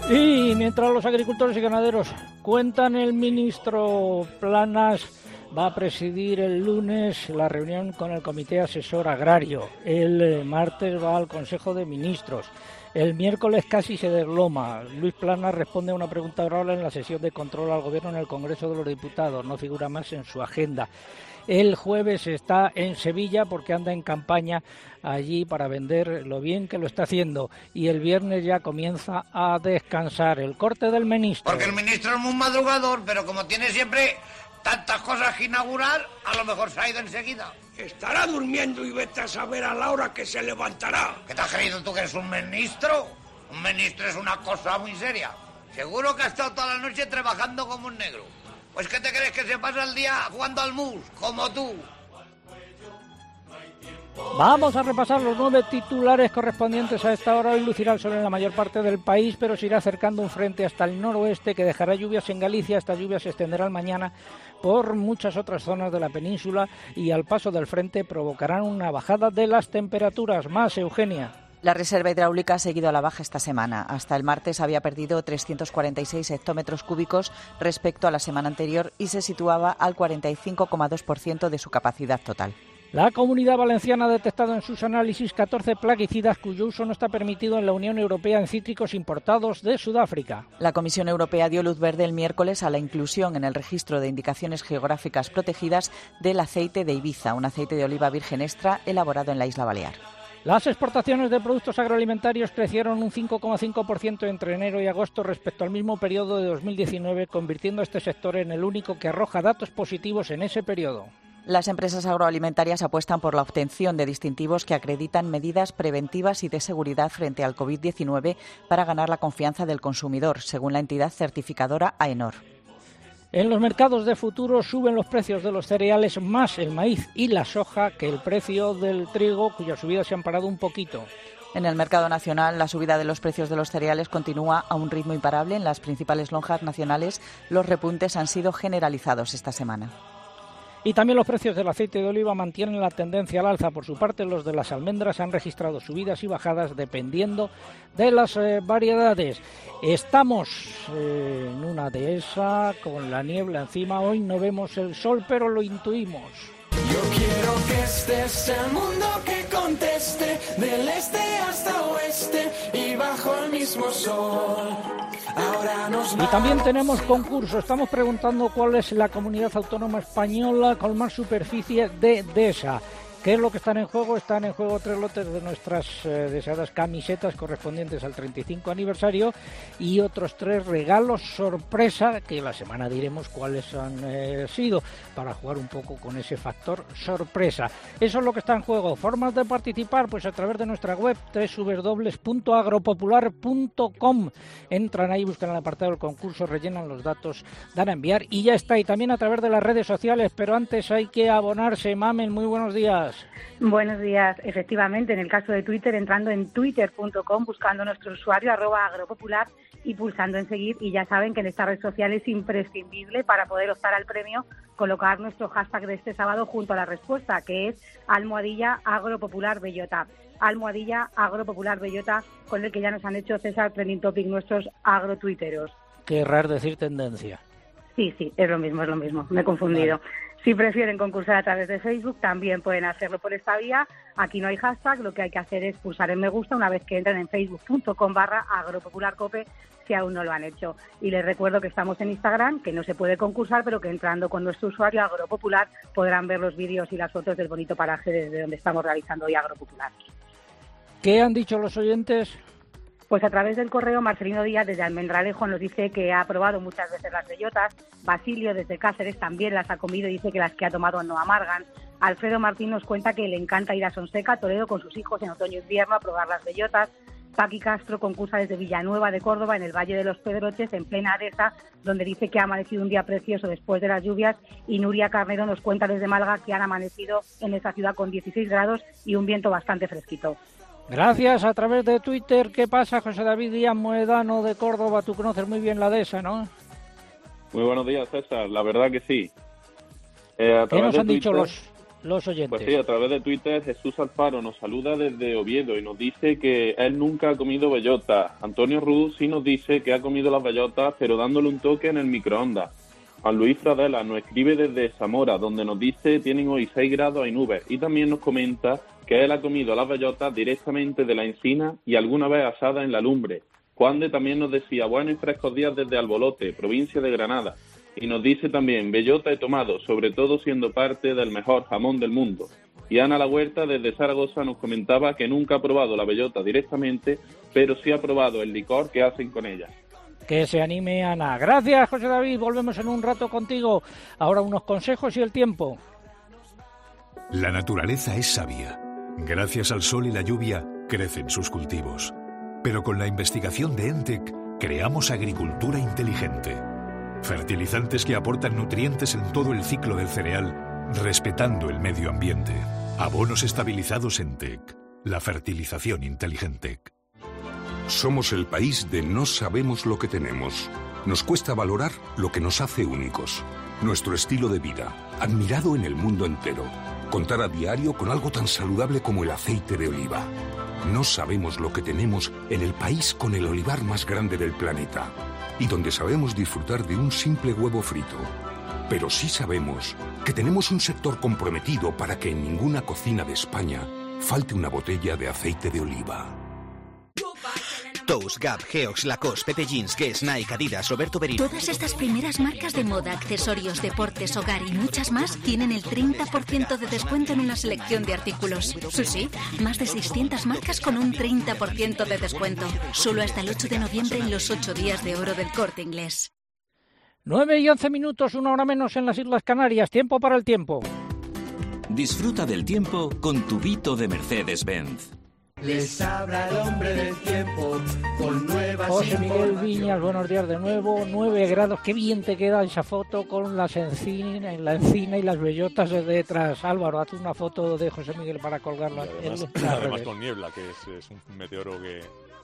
Y mientras los agricultores y ganaderos cuentan, el ministro Planas va a presidir el lunes la reunión con el Comité Asesor Agrario. El martes va al Consejo de Ministros. El miércoles casi se desloma. Luis Planas responde a una pregunta oral en la sesión de control al Gobierno en el Congreso de los Diputados. No figura más en su agenda. El jueves está en Sevilla porque anda en campaña allí para vender lo bien que lo está haciendo. Y el viernes ya comienza a descansar. El corte del ministro. Porque el ministro es muy madrugador, pero como tiene siempre tantas cosas que inaugurar, a lo mejor se ha ido enseguida. Estará durmiendo y vete a saber a la hora que se levantará. ¿Qué te has creído tú que eres un ministro? Un ministro es una cosa muy seria. Seguro que ha estado toda la noche trabajando como un negro. Pues ¿qué te crees, que se pasa el día jugando al mus, como tú? Vamos a repasar los 9 titulares correspondientes a esta hora. Hoy lucirá el sol en la mayor parte del país, pero se irá acercando un frente hasta el noroeste que dejará lluvias en Galicia. Estas lluvias se extenderán mañana por muchas otras zonas de la península y al paso del frente provocarán una bajada de las temperaturas. Más, Eugenia. La reserva hidráulica ha seguido a la baja esta semana. Hasta el martes había perdido 346 hectómetros cúbicos respecto a la semana anterior y se situaba al 45,2% de su capacidad total. La Comunidad Valenciana ha detectado en sus análisis 14 plaguicidas cuyo uso no está permitido en la Unión Europea en cítricos importados de Sudáfrica. La Comisión Europea dio luz verde el miércoles a la inclusión en el registro de indicaciones geográficas protegidas del aceite de Ibiza, un aceite de oliva virgen extra elaborado en la isla Balear. Las exportaciones de productos agroalimentarios crecieron un 5,5% entre enero y agosto respecto al mismo periodo de 2019, convirtiendo a este sector en el único que arroja datos positivos en ese periodo. Las empresas agroalimentarias apuestan por la obtención de distintivos que acreditan medidas preventivas y de seguridad frente al COVID-19 para ganar la confianza del consumidor, según la entidad certificadora AENOR. En los mercados de futuros suben los precios de los cereales, más el maíz y la soja, que el precio del trigo, cuyas subidas se han parado un poquito. En el mercado nacional, la subida de los precios de los cereales continúa a un ritmo imparable. En las principales lonjas nacionales, los repuntes han sido generalizados esta semana. Y también los precios del aceite de oliva mantienen la tendencia al alza. Por su parte, los de las almendras han registrado subidas y bajadas dependiendo de las variedades. Estamos en una dehesa con la niebla encima. Hoy no vemos el sol, pero lo intuimos. Yo quiero que estés el mundo que conteste, del este hasta oeste y bajo el mismo sol. Y también tenemos concurso. Estamos preguntando cuál es la comunidad autónoma española con más superficie de dehesa. ¿Qué es lo que están en juego? Están en juego 3 lotes de nuestras deseadas camisetas correspondientes al 35 aniversario y otros 3 regalos sorpresa, que la semana diremos cuáles han sido, para jugar un poco con ese factor sorpresa. Eso es lo que está en juego. Formas de participar, pues a través de nuestra web www.agropopular.com. Entran ahí, buscan el apartado del concurso, rellenan los datos, dan a enviar y ya está. Y también a través de las redes sociales, pero antes hay que abonarse. Mamen, muy buenos días. Buenos días. Efectivamente, en el caso de Twitter, entrando en twitter.com, buscando nuestro usuario @agropopular y pulsando en seguir. Y ya saben que en esta red social es imprescindible, para poder optar al premio, colocar nuestro hashtag de este sábado junto a la respuesta, que es @agropopular_bellota. @agropopular_bellota, con el que ya nos han hecho César trending topic nuestros agrotuiteros. Querrás decir tendencia. Sí, es lo mismo, me he confundido. Vale. Si prefieren concursar a través de Facebook, también pueden hacerlo por esta vía. Aquí no hay hashtag, lo que hay que hacer es pulsar en me gusta una vez que entren en facebook.com/agropopularcope, si aún no lo han hecho. Y les recuerdo que estamos en Instagram, que no se puede concursar, pero que entrando con nuestro usuario Agropopular podrán ver los vídeos y las fotos del bonito paraje desde donde estamos realizando hoy Agropopular. ¿Qué han dicho los oyentes? Pues a través del correo, Marcelino Díaz desde Almendralejo nos dice que ha probado muchas veces las bellotas. Basilio desde Cáceres también las ha comido y dice que las que ha tomado no amargan. Alfredo Martín nos cuenta que le encanta ir a Sonseca, Toledo, con sus hijos en otoño e invierno a probar las bellotas. Paqui Castro concursa desde Villanueva de Córdoba, en el Valle de los Pedroches, en plena dehesa, donde dice que ha amanecido un día precioso después de las lluvias. Y Nuria Carnero nos cuenta desde Málaga que han amanecido en esa ciudad con 16 grados y un viento bastante fresquito. Gracias. A través de Twitter, ¿qué pasa? José David Díaz Moedano de Córdoba, tú conoces muy bien la dehesa, ¿no? Muy buenos días, César, la verdad que sí. ¿Qué nos han dicho los oyentes. Pues sí, a través de Twitter Jesús Alfaro nos saluda desde Oviedo y nos dice que él nunca ha comido bellotas. Antonio Ruz sí nos dice que ha comido las bellotas, pero dándole un toque en el microondas. Juan Luis Fradela nos escribe desde Zamora, donde nos dice tienen hoy 6 grados y nubes. Y también nos comenta que él ha comido las bellotas directamente de la encina y alguna vez asada en la lumbre. Juan de también nos decía buenos y frescos días desde Albolote, provincia de Granada. Y nos dice también bellota he tomado, sobre todo siendo parte del mejor jamón del mundo. Y Ana La Huerta desde Zaragoza nos comentaba que nunca ha probado la bellota directamente, pero sí ha probado el licor que hacen con ella. Que se anime, Ana. Gracias, José David. Volvemos en un rato contigo. Ahora unos consejos y el tiempo. La naturaleza es sabia. Gracias al sol y la lluvia, crecen sus cultivos. Pero con la investigación de ENTEC, creamos agricultura inteligente. Fertilizantes que aportan nutrientes en todo el ciclo del cereal, respetando el medio ambiente. Abonos estabilizados ENTEC. La fertilización inteligente. Somos el país de no sabemos lo que tenemos. Nos cuesta valorar lo que nos hace únicos. Nuestro estilo de vida, admirado en el mundo entero. Contar a diario con algo tan saludable como el aceite de oliva. No sabemos lo que tenemos en el país con el olivar más grande del planeta y donde sabemos disfrutar de un simple huevo frito. Pero sí sabemos que tenemos un sector comprometido para que en ninguna cocina de España falte una botella de aceite de oliva. Tous, Gap, Geox, Lacoste, Pepe Jeans, Guess, Nike, Adidas, Roberto Berino. Todas estas primeras marcas de moda, accesorios, deportes, hogar y muchas más tienen el 30% de descuento en una selección de artículos. Sí, más de 600 marcas con un 30% de descuento. Solo hasta el 8 de noviembre en los 8 días de oro del Corte Inglés. 9 y 11 minutos, 1 hora menos en las Islas Canarias. Tiempo para el tiempo. Disfruta del tiempo con tu Vito de Mercedes-Benz. Les habla el hombre del tiempo con nuevas José Miguel Viñas, buenos días de nuevo. 9 grados, qué bien te queda esa foto con las la encina y las bellotas detrás. Álvaro, haz una foto de José Miguel para colgarla. Además con niebla, que es un meteoro que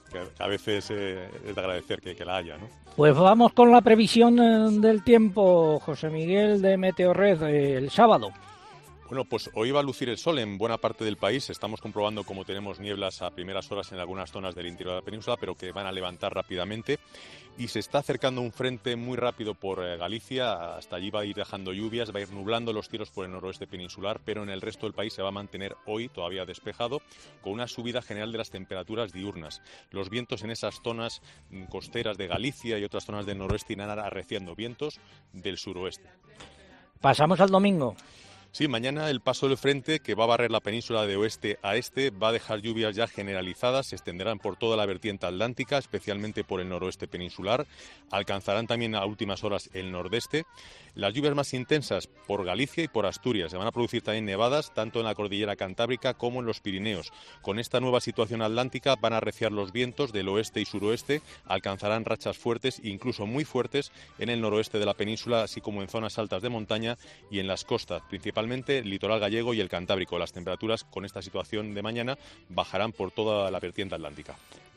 a veces es de agradecer que la haya, ¿no? Pues vamos con la previsión del tiempo, José Miguel de Meteorred, el sábado. Bueno, pues hoy va a lucir el sol en buena parte del país. Estamos comprobando cómo tenemos nieblas a primeras horas en algunas zonas del interior de la península, pero que van a levantar rápidamente. Y se está acercando un frente muy rápido por Galicia. Hasta allí va a ir dejando lluvias, va a ir nublando los cielos por el noroeste peninsular, pero en el resto del país se va a mantener hoy todavía despejado, con una subida general de las temperaturas diurnas. Los vientos en esas zonas costeras de Galicia y otras zonas del noroeste irán arreciando, vientos del suroeste. Pasamos al domingo. Sí, mañana el paso del frente, que va a barrer la península de oeste a este, va a dejar lluvias ya generalizadas, se extenderán por toda la vertiente atlántica, especialmente por el noroeste peninsular, alcanzarán también a últimas horas el nordeste. Las lluvias más intensas por Galicia y por Asturias, se van a producir también nevadas, tanto en la cordillera cantábrica como en los Pirineos. Con esta nueva situación atlántica van a arreciar los vientos del oeste y suroeste, alcanzarán rachas fuertes, incluso muy fuertes, en el noroeste de la península, así como en zonas altas de montaña y en las costas, principalmente el litoral gallego y el Cantábrico. Las temperaturas con esta situación de mañana bajarán por toda la vertiente atlántica.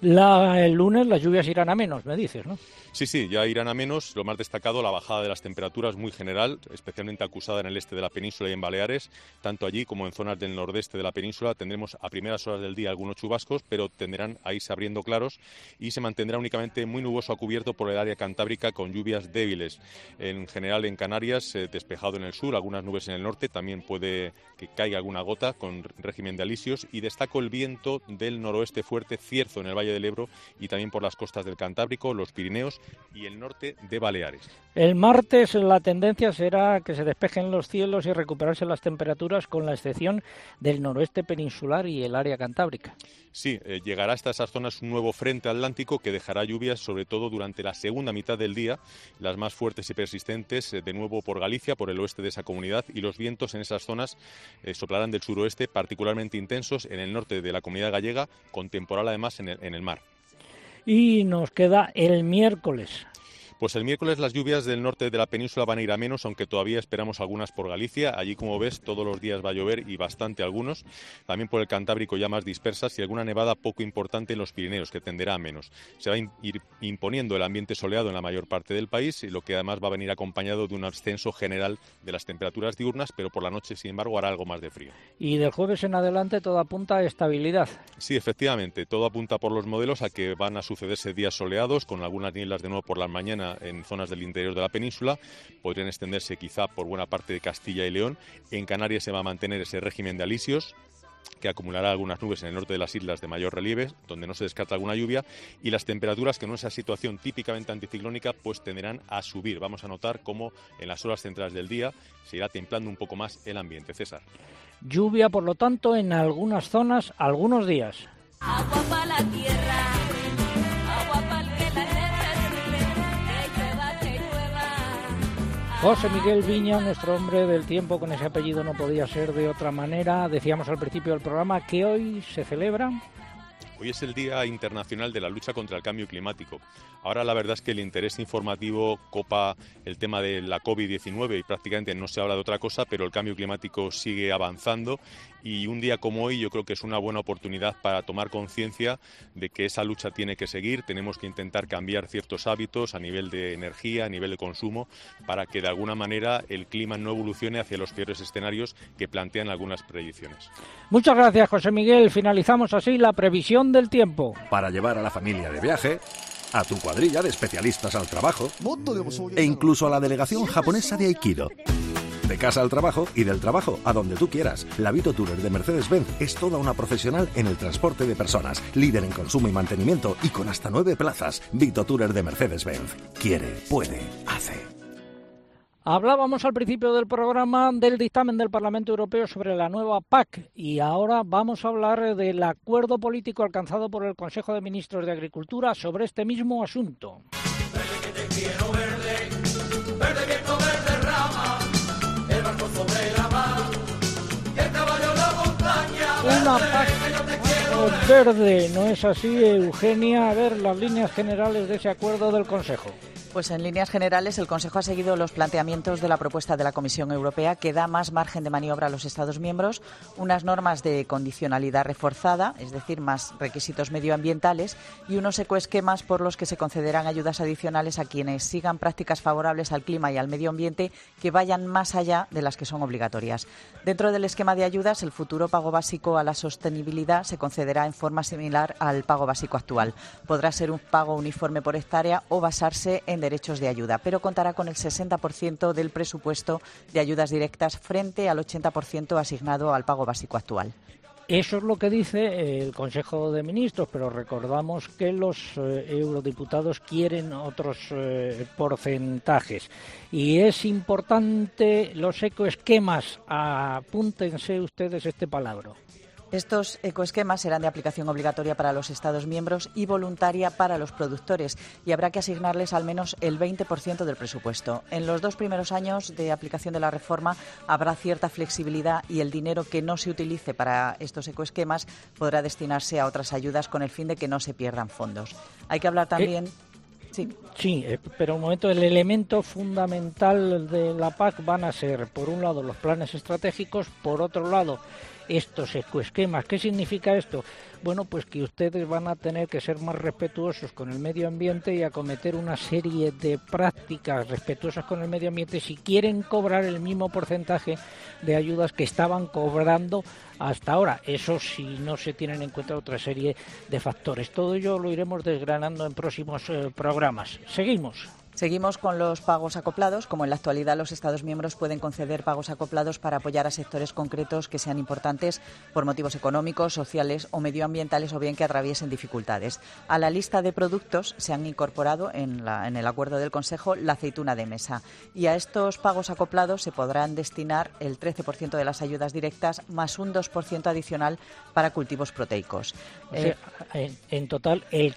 El lunes las lluvias irán a menos, me dices, ¿no? Sí, ya irán a menos. Lo más destacado, la bajada de las temperaturas muy general, especialmente acusada en el este de la península y en Baleares. Tanto allí como en zonas del nordeste de la península tendremos a primeras horas del día algunos chubascos, pero tenderán a irse abriendo claros y se mantendrá únicamente muy nuboso a cubierto por el área cantábrica con lluvias débiles. En general en Canarias, despejado en el sur, algunas nubes en el norte, también puede que caiga alguna gota con régimen de alisios, y destaco el viento del noroeste fuerte, cierzo en el Valle del Ebro y también por las costas del Cantábrico, los Pirineos y el norte de Baleares. El martes la tendencia será que se despejen los cielos y recuperarse las temperaturas, con la excepción del noroeste peninsular y el área cantábrica. Sí, llegará hasta esas zonas un nuevo frente atlántico que dejará lluvias sobre todo durante la segunda mitad del día, las más fuertes y persistentes de nuevo por Galicia, por el oeste de esa comunidad, y los vientos en esas zonas soplarán del suroeste, particularmente intensos en el norte de la comunidad gallega, con temporal además en el mar. Y nos queda el miércoles. Pues el miércoles las lluvias del norte de la península van a ir a menos, aunque todavía esperamos algunas por Galicia. Allí, como ves, todos los días va a llover y bastante algunos. También por el Cantábrico ya más dispersas y alguna nevada poco importante en los Pirineos, que tenderá a menos. Se va a ir imponiendo el ambiente soleado en la mayor parte del país, y lo que además va a venir acompañado de un ascenso general de las temperaturas diurnas, pero por la noche, sin embargo, hará algo más de frío. Y del jueves en adelante todo apunta a estabilidad. Sí, efectivamente, todo apunta por los modelos a que van a sucederse días soleados, con algunas nieblas de nuevo por la mañana en zonas del interior de la península. Podrían extenderse quizá por buena parte de Castilla y León. En Canarias se va a mantener ese régimen de alisios, que acumulará algunas nubes en el norte de las islas de mayor relieve, donde no se descarta alguna lluvia, y las temperaturas, que en esa situación típicamente anticiclónica, pues tenderán a subir. Vamos a notar cómo en las horas centrales del día se irá templando un poco más el ambiente. César. Lluvia, por lo tanto, en algunas zonas, algunos días. Agua para la tierra, agua para que la que llueva. José Miguel Viña, nuestro hombre del tiempo, con ese apellido no podía ser de otra manera. Decíamos al principio del programa que hoy se celebra. Hoy es el Día Internacional de la Lucha contra el Cambio Climático. Ahora la verdad es que el interés informativo copa el tema de la COVID-19 y prácticamente no se habla de otra cosa, pero el cambio climático sigue avanzando, y un día como hoy yo creo que es una buena oportunidad para tomar conciencia de que esa lucha tiene que seguir. Tenemos que intentar cambiar ciertos hábitos a nivel de energía, a nivel de consumo, para que de alguna manera el clima no evolucione hacia los peores escenarios que plantean algunas predicciones. Muchas gracias, José Miguel. Finalizamos así la previsión del tiempo. Para llevar a la familia de viaje, a tu cuadrilla de especialistas al trabajo e incluso a la delegación japonesa de Aikido. De casa al trabajo y del trabajo a donde tú quieras. La Vito Tourer de Mercedes-Benz es toda una profesional en el transporte de personas, líder en consumo y mantenimiento y con hasta 9 plazas. Vito Tourer de Mercedes-Benz. Quiere, puede, hace. Hablábamos al principio del programa del dictamen del Parlamento Europeo sobre la nueva PAC, y ahora vamos a hablar del acuerdo político alcanzado por el Consejo de Ministros de Agricultura sobre este mismo asunto. Verde que te quiero verde, verde viento, verde rama, el barco sobre la mar, el caballo en la montaña. Una PAC verde, ¿no es así, Eugenia? A ver, las líneas generales de ese acuerdo del Consejo. Pues en líneas generales el Consejo ha seguido los planteamientos de la propuesta de la Comisión Europea, que da más margen de maniobra a los Estados miembros, unas normas de condicionalidad reforzada, es decir, más requisitos medioambientales, y unos ecoesquemas por los que se concederán ayudas adicionales a quienes sigan prácticas favorables al clima y al medio ambiente que vayan más allá de las que son obligatorias. Dentro del esquema de ayudas, el futuro pago básico a la sostenibilidad se concederá en forma similar al pago básico actual. Podrá ser un pago uniforme por hectárea o basarse en derechos de ayuda, pero contará con el 60% del presupuesto de ayudas directas frente al 80% asignado al pago básico actual. Eso es lo que dice el Consejo de Ministros, pero recordamos que los eurodiputados quieren otros porcentajes. Y es importante los ecoesquemas. Apúntense ustedes este palabra. Estos ecoesquemas serán de aplicación obligatoria para los Estados miembros y voluntaria para los productores, y habrá que asignarles al menos el 20% del presupuesto. En los 2 primeros años de aplicación de la reforma habrá cierta flexibilidad, y el dinero que no se utilice para estos ecoesquemas podrá destinarse a otras ayudas con el fin de que no se pierdan fondos. Hay que hablar también... Sí, pero un momento, el elemento fundamental de la PAC van a ser, por un lado, los planes estratégicos, por otro lado, estos ecoesquemas. ¿Qué significa esto? Bueno, pues que ustedes van a tener que ser más respetuosos con el medio ambiente y acometer una serie de prácticas respetuosas con el medio ambiente si quieren cobrar el mismo porcentaje de ayudas que estaban cobrando hasta ahora. Eso si no se tienen en cuenta otra serie de factores. Todo ello lo iremos desgranando en próximos programas. Seguimos con los pagos acoplados. Como en la actualidad los Estados miembros pueden conceder pagos acoplados para apoyar a sectores concretos que sean importantes por motivos económicos, sociales o medioambientales, o bien que atraviesen dificultades. A la lista de productos se han incorporado en el acuerdo del Consejo la aceituna de mesa, y a estos pagos acoplados se podrán destinar el 13% de las ayudas directas más un 2% adicional para cultivos proteicos. O sea, en total el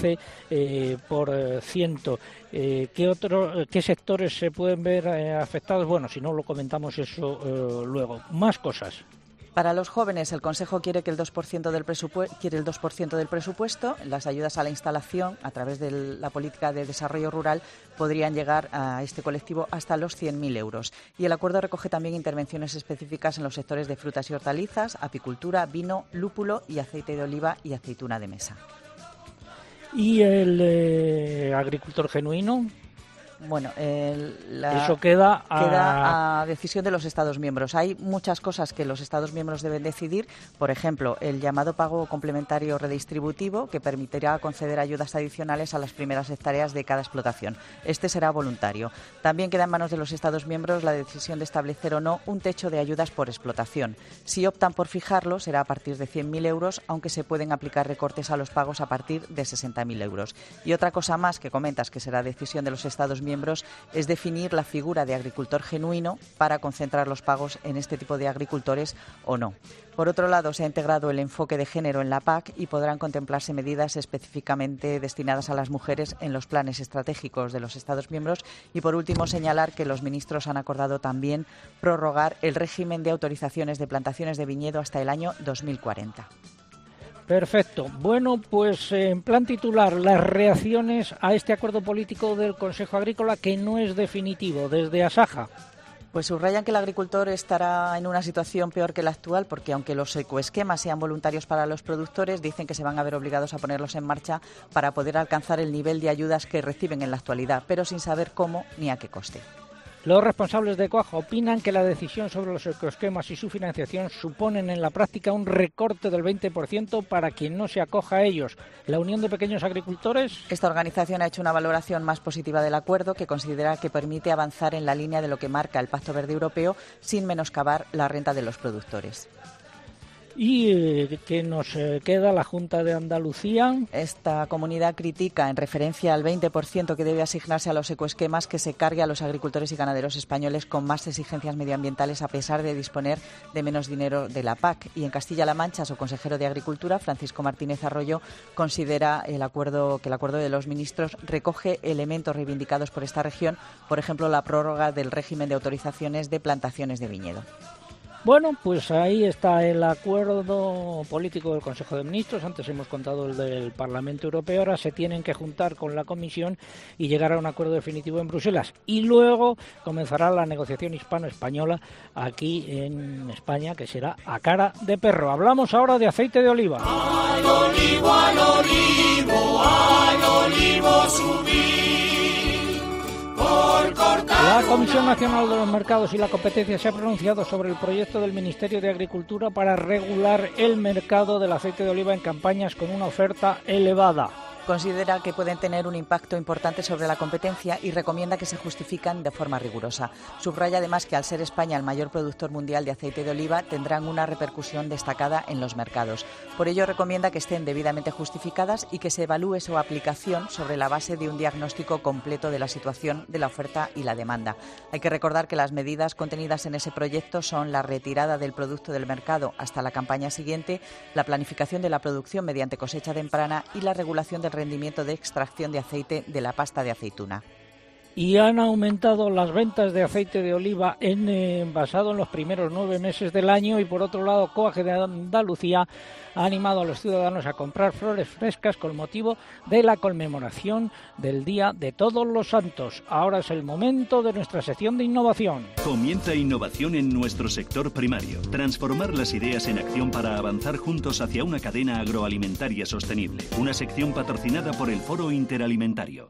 15%. ¿Qué sectores se pueden ver afectados? Bueno, si no lo comentamos eso luego. Más cosas. Para los jóvenes, el Consejo quiere el 2% del presupuesto. Las ayudas a la instalación, a través de la política de desarrollo rural, podrían llegar a este colectivo hasta los 100.000 euros. Y el acuerdo recoge también intervenciones específicas en los sectores de frutas y hortalizas, apicultura, vino, lúpulo y aceite de oliva y aceituna de mesa. ¿Y el agricultor genuino? Bueno, eso queda a decisión de los Estados miembros. Hay muchas cosas que los Estados miembros deben decidir. Por ejemplo, el llamado pago complementario redistributivo, que permitirá conceder ayudas adicionales a las primeras hectáreas de cada explotación. Este será voluntario. También queda en manos de los Estados miembros la decisión de establecer o no un techo de ayudas por explotación. Si optan por fijarlo, será a partir de 100.000 euros, aunque se pueden aplicar recortes a los pagos a partir de 60.000 euros. Y otra cosa más que comentas, que será decisión de los Estados miembros, es definir la figura de agricultor genuino para concentrar los pagos en este tipo de agricultores o no. Por otro lado, se ha integrado el enfoque de género en la PAC y podrán contemplarse medidas específicamente destinadas a las mujeres en los planes estratégicos de los Estados miembros. Y, por último, señalar que los ministros han acordado también prorrogar el régimen de autorizaciones de plantaciones de viñedo hasta el año 2040. Perfecto. Bueno, pues en plan titular, las reacciones a este acuerdo político del Consejo Agrícola, que no es definitivo, desde Asaja. Pues subrayan que el agricultor estará en una situación peor que la actual, porque aunque los ecoesquemas sean voluntarios para los productores, dicen que se van a ver obligados a ponerlos en marcha para poder alcanzar el nivel de ayudas que reciben en la actualidad, pero sin saber cómo ni a qué coste. Los responsables de Coaja opinan que la decisión sobre los ecoesquemas y su financiación suponen en la práctica un recorte del 20% para quien no se acoja a ellos. ¿La Unión de Pequeños Agricultores? Esta organización ha hecho una valoración más positiva del acuerdo, que considera que permite avanzar en la línea de lo que marca el Pacto Verde Europeo sin menoscabar la renta de los productores. ¿Y qué nos queda la Junta de Andalucía? Esta comunidad critica, en referencia al 20% que debe asignarse a los ecoesquemas, que se cargue a los agricultores y ganaderos españoles con más exigencias medioambientales, a pesar de disponer de menos dinero de la PAC. Y en Castilla-La Mancha, su consejero de Agricultura, Francisco Martínez Arroyo, considera que el acuerdo de los ministros recoge elementos reivindicados por esta región, por ejemplo, la prórroga del régimen de autorizaciones de plantaciones de viñedo. Bueno, pues ahí está el acuerdo político del Consejo de Ministros. Antes hemos contado el del Parlamento Europeo. Ahora se tienen que juntar con la Comisión y llegar a un acuerdo definitivo en Bruselas. Y luego comenzará la negociación hispano-española aquí en España, que será a cara de perro. Hablamos ahora de aceite de oliva. Al olivo, al olivo, al olivo subir. La Comisión Nacional de los Mercados y la Competencia se ha pronunciado sobre el proyecto del Ministerio de Agricultura para regular el mercado del aceite de oliva en campañas con una oferta elevada. Considera que pueden tener un impacto importante sobre la competencia y recomienda que se justifican de forma rigurosa. Subraya además que, al ser España el mayor productor mundial de aceite de oliva, tendrán una repercusión destacada en los mercados. Por ello, recomienda que estén debidamente justificadas y que se evalúe su aplicación sobre la base de un diagnóstico completo de la situación de la oferta y la demanda. Hay que recordar que las medidas contenidas en ese proyecto son la retirada del producto del mercado hasta la campaña siguiente, la planificación de la producción mediante cosecha temprana y la regulación del rendimiento de extracción de aceite de la pasta de aceituna. Y han aumentado las ventas de aceite de oliva envasado en los primeros 9 meses del año. Y por otro lado, Coaje de Andalucía ha animado a los ciudadanos a comprar flores frescas con motivo de la conmemoración del Día de Todos los Santos. Ahora es el momento de nuestra sección de innovación. Comienza innovación en nuestro sector primario. Transformar las ideas en acción para avanzar juntos hacia una cadena agroalimentaria sostenible. Una sección patrocinada por el Foro Interalimentario.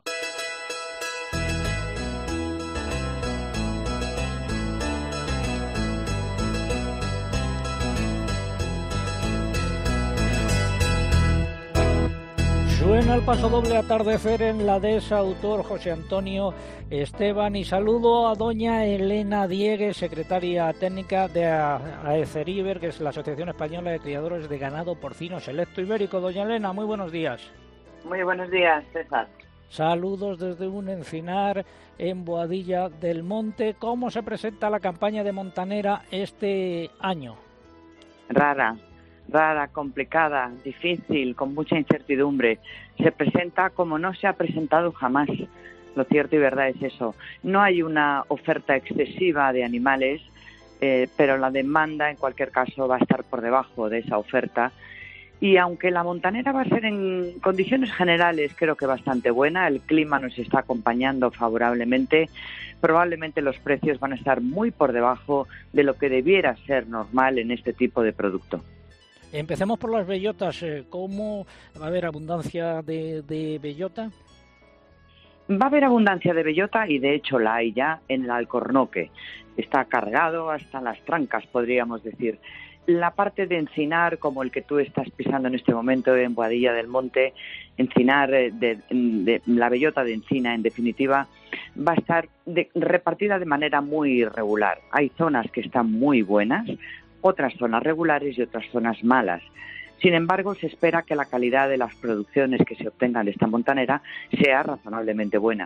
Suena el paso doble Atardecer en la dehesa, autor José Antonio Esteban, y saludo a doña Elena Diegues, secretaria técnica de AECERIBER, que es la Asociación Española de Criadores de Ganado Porcino Selecto Ibérico. Doña Elena, muy buenos días. Muy buenos días, César. Saludos desde un encinar en Boadilla del Monte. ¿Cómo se presenta la campaña de Montanera este año? Rara, complicada, difícil, con mucha incertidumbre. Se presenta como no se ha presentado jamás. Lo cierto y verdad es eso. No hay una oferta excesiva de animales. pero la demanda en cualquier caso va a estar por debajo de esa oferta. Y aunque la montanera va a ser en condiciones generales creo que bastante buena, el clima nos está acompañando favorablemente, probablemente los precios van a estar muy por debajo de lo que debiera ser normal en este tipo de producto. Empecemos por las bellotas. ¿Cómo va a haber abundancia de bellota? Va a haber abundancia de bellota y de hecho la hay ya en el Alcornoque. Está cargado hasta las trancas, podríamos decir. La parte de encinar, como el que tú estás pisando en este momento en Boadilla del Monte, encinar, de la bellota de encina, en definitiva, va a estar repartida de manera muy irregular. Hay zonas que están muy buenas, otras zonas regulares y otras zonas malas. Sin embargo, se espera que la calidad de las producciones que se obtengan de esta montanera sea razonablemente buena.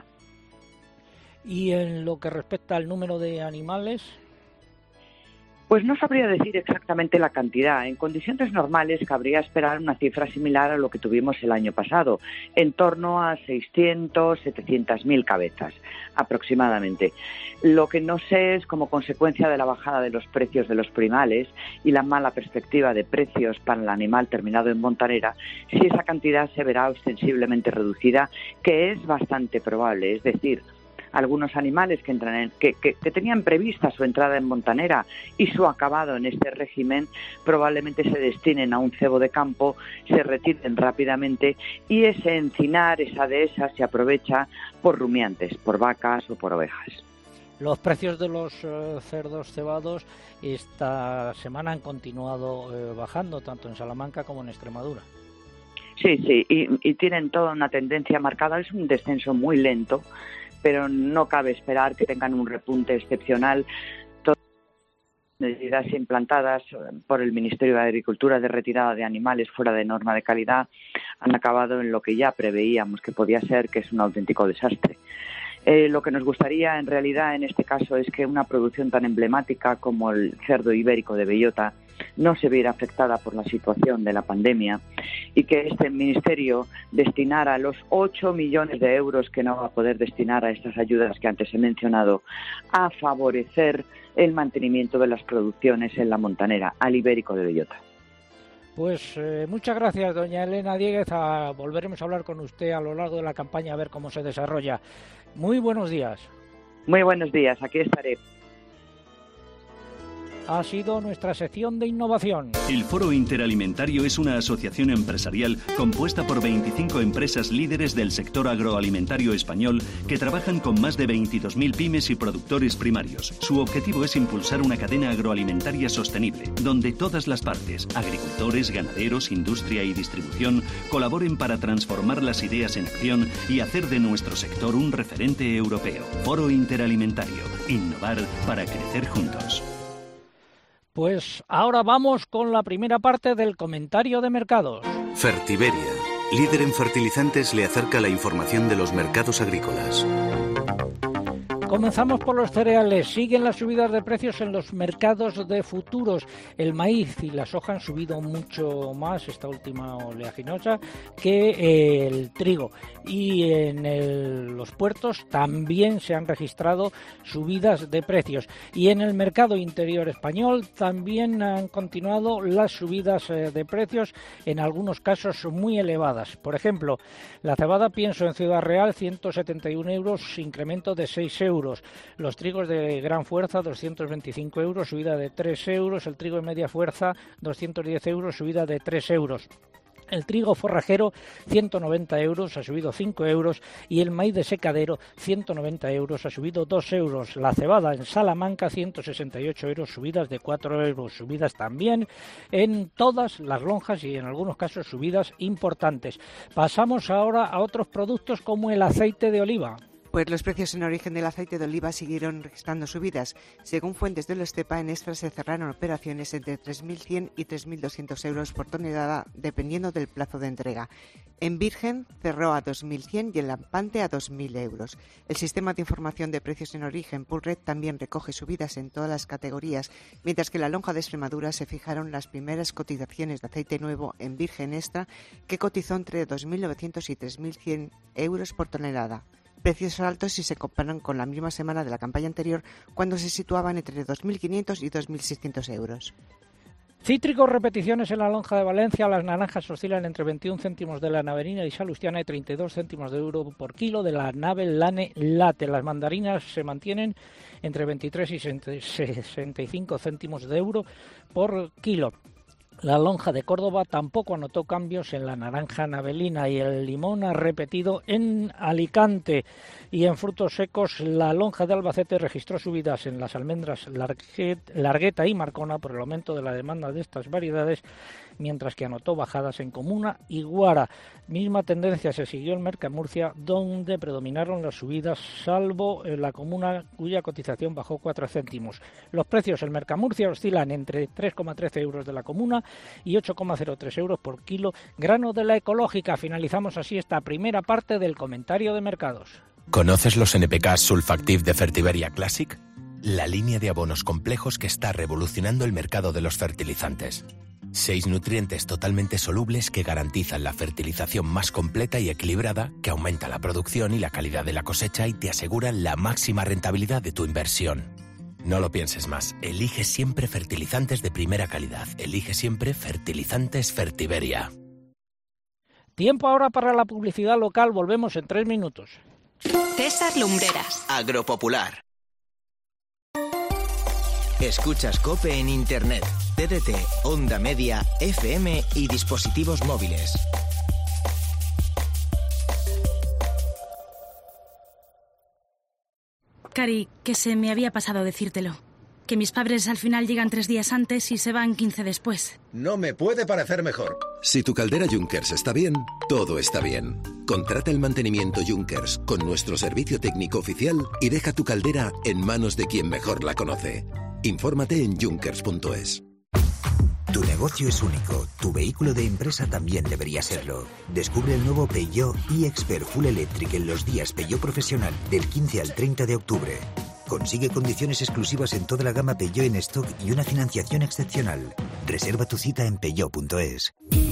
¿Y en lo que respecta al número de animales? Pues no sabría decir exactamente la cantidad. En condiciones normales cabría esperar una cifra similar a lo que tuvimos el año pasado, en torno a 600, 700.000 cabezas aproximadamente. Lo que no sé es, como consecuencia de la bajada de los precios de los primales y la mala perspectiva de precios para el animal terminado en montanera, si esa cantidad se verá ostensiblemente reducida, que es bastante probable. Es decir, algunos animales que tenían prevista su entrada en montanera y su acabado en este régimen probablemente se destinen a un cebo de campo, se retiren rápidamente y ese encinar, esa dehesa, se aprovecha por rumiantes, por vacas o por ovejas. Los precios de los cerdos cebados esta semana han continuado bajando, tanto en Salamanca como en Extremadura. Sí, y tienen toda una tendencia marcada. Es un descenso muy lento, pero no cabe esperar que tengan un repunte excepcional. Todas las medidas implantadas por el Ministerio de Agricultura de retirada de animales fuera de norma de calidad han acabado en lo que ya preveíamos que podía ser, que es un auténtico desastre. Lo que nos gustaría en realidad en este caso es que una producción tan emblemática como el cerdo ibérico de bellota no se viera afectada por la situación de la pandemia y que este ministerio destinara los 8 millones de euros que no va a poder destinar a estas ayudas que antes he mencionado a favorecer el mantenimiento de las producciones en la montanera, al ibérico de bellota. Pues muchas gracias, doña Elena Dieguez. Volveremos a hablar con usted a lo largo de la campaña a ver cómo se desarrolla. Muy buenos días. Muy buenos días, aquí estaré. Ha sido nuestra sección de innovación. El Foro Interalimentario es una asociación empresarial compuesta por 25 empresas líderes del sector agroalimentario español que trabajan con más de 22.000 pymes y productores primarios. Su objetivo es impulsar una cadena agroalimentaria sostenible, donde todas las partes, agricultores, ganaderos, industria y distribución, colaboren para transformar las ideas en acción y hacer de nuestro sector un referente europeo. Foro Interalimentario. Innovar para crecer juntos. Pues ahora vamos con la primera parte del comentario de mercados. Fertiberia, líder en fertilizantes, le acerca la información de los mercados agrícolas. Comenzamos por los cereales. Siguen las subidas de precios en los mercados de futuros. El maíz y la soja han subido mucho más esta última oleaginosa que el trigo. Y en los puertos también se han registrado subidas de precios. Y en el mercado interior español también han continuado las subidas de precios, en algunos casos muy elevadas. Por ejemplo, la cebada pienso en Ciudad Real, 171 euros, incremento de 6 euros. Los trigos de gran fuerza, 225 euros, subida de 3 euros. El trigo de media fuerza, 210 euros, subida de 3 euros. El trigo forrajero, 190 euros, ha subido 5 euros. Y el maíz de secadero, 190 euros, ha subido 2 euros. La cebada en Salamanca, 168 euros, subidas de 4 euros. Subidas también en todas las lonjas y en algunos casos subidas importantes. Pasamos ahora a otros productos como el aceite de oliva. Pues los precios en origen del aceite de oliva siguieron registrando subidas. Según fuentes de Estepa, en extra se cerraron operaciones entre 3.100 y 3.200 euros por tonelada, dependiendo del plazo de entrega. En virgen cerró a 2.100 y en lampante a 2.000 euros. El sistema de información de precios en origen, Pulred, también recoge subidas en todas las categorías, mientras que en la lonja de Extremadura se fijaron las primeras cotizaciones de aceite nuevo en virgen extra, que cotizó entre 2.900 y 3.100 euros por tonelada. Precios son altos si se comparan con la misma semana de la campaña anterior, cuando se situaban entre 2.500 y 2.600 euros. Cítricos, repeticiones en la lonja de Valencia. Las naranjas oscilan entre 21 céntimos de la naverina y salustiana y 32 céntimos de euro por kilo de la nave Lane Late. Las mandarinas se mantienen entre 23 y 65 céntimos de euro por kilo. La lonja de Córdoba tampoco anotó cambios en la naranja navelina y el limón ha repetido en Alicante. Y en frutos secos, la lonja de Albacete registró subidas en las almendras Largueta y Marcona por el aumento de la demanda de estas variedades, mientras que anotó bajadas en Comuna y Guara. Misma tendencia se siguió en Mercamurcia, donde predominaron las subidas, salvo en la Comuna, cuya cotización bajó 4 céntimos. Los precios en Mercamurcia oscilan entre 3,13 euros de la Comuna y 8,03 euros por kilo grano de la ecológica. Finalizamos así esta primera parte del comentario de mercados. ¿Conoces los NPK Sulfactive de Fertiberia Classic? La línea de abonos complejos que está revolucionando el mercado de los fertilizantes. 6 nutrientes totalmente solubles que garantizan la fertilización más completa y equilibrada, que aumenta la producción y la calidad de la cosecha y te aseguran la máxima rentabilidad de tu inversión. No lo pienses más. Elige siempre fertilizantes de primera calidad. Elige siempre Fertilizantes Fertiberia. Tiempo ahora para la publicidad local. Volvemos en 3 minutos. César Lumbreras. Agropopular. Escuchas COPE en Internet, TDT, Onda Media, FM y dispositivos móviles. Cari, que se me había pasado decírtelo. Que mis padres al final llegan 3 días antes y se van 15 después. No me puede parecer mejor. Si tu caldera Junkers está bien, todo está bien. Contrata el mantenimiento Junkers con nuestro servicio técnico oficial y deja tu caldera en manos de quien mejor la conoce. Infórmate en junkers.es. Tu negocio es único, tu vehículo de empresa también debería serlo. Descubre el nuevo Peugeot e-Expert Full Electric en los días Peugeot Profesional del 15 al 30 de octubre. Consigue condiciones exclusivas en toda la gama Peugeot en stock y una financiación excepcional. Reserva tu cita en peugeot.es.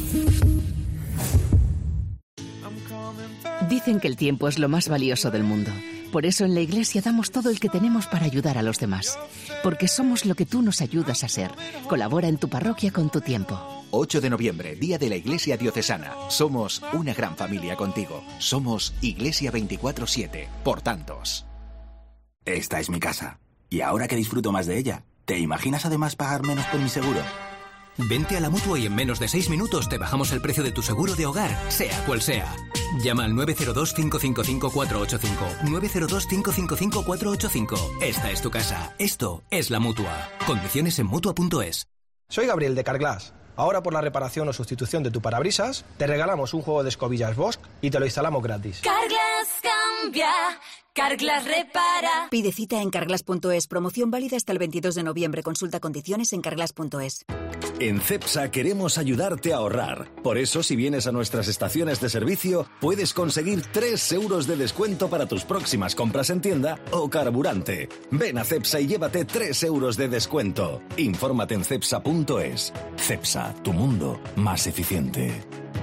Dicen que el tiempo es lo más valioso del mundo. Por eso en la Iglesia damos todo el que tenemos para ayudar a los demás. Porque somos lo que tú nos ayudas a ser. Colabora en tu parroquia con tu tiempo. 8 de noviembre, Día de la Iglesia Diocesana. Somos una gran familia contigo. Somos Iglesia 24/7, por tantos. Esta es mi casa. Y ahora que disfruto más de ella, ¿te imaginas además pagar menos por mi seguro? Vente a la Mutua y en menos de 6 minutos te bajamos el precio de tu seguro de hogar, sea cual sea. Llama al 902-555-485. 902-555-485. Esta es tu casa. Esto es la Mutua. Condiciones en Mutua.es. Soy Gabriel de Carglass. Ahora por la reparación o sustitución de tu parabrisas, te regalamos un juego de escobillas Bosch y te lo instalamos gratis. Carglass cambia, Carglass repara. Pide cita en Carglass.es. Promoción válida hasta el 22 de noviembre. Consulta condiciones en Carglass.es. En CEPSA queremos ayudarte a ahorrar. Por eso, si vienes a nuestras estaciones de servicio, puedes conseguir 3 euros de descuento para tus próximas compras en tienda o carburante. Ven a CEPSA y llévate 3 euros de descuento. Infórmate en CEPSA.es. CEPSA, tu mundo más eficiente.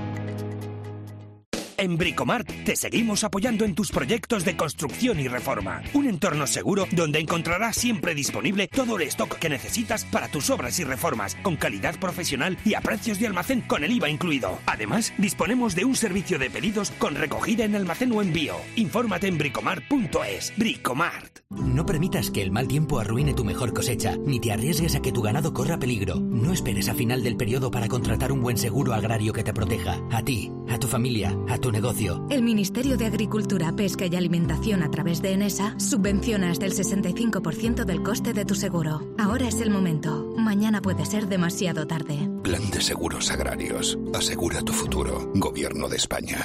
En Bricomart te seguimos apoyando en tus proyectos de construcción y reforma. Un entorno seguro donde encontrarás siempre disponible todo el stock que necesitas para tus obras y reformas, con calidad profesional y a precios de almacén con el IVA incluido. Además, disponemos de un servicio de pedidos con recogida en almacén o envío. Infórmate en bricomart.es. Bricomart. No permitas que el mal tiempo arruine tu mejor cosecha, ni te arriesgues a que tu ganado corra peligro. No esperes a final del periodo para contratar un buen seguro agrario que te proteja. A ti, a tu familia, a tu negocio. El Ministerio de Agricultura, Pesca y Alimentación a través de Enesa subvenciona hasta el 65% del coste de tu seguro. Ahora es el momento. Mañana puede ser demasiado tarde. Plan de Seguros Agrarios. Asegura tu futuro. Gobierno de España.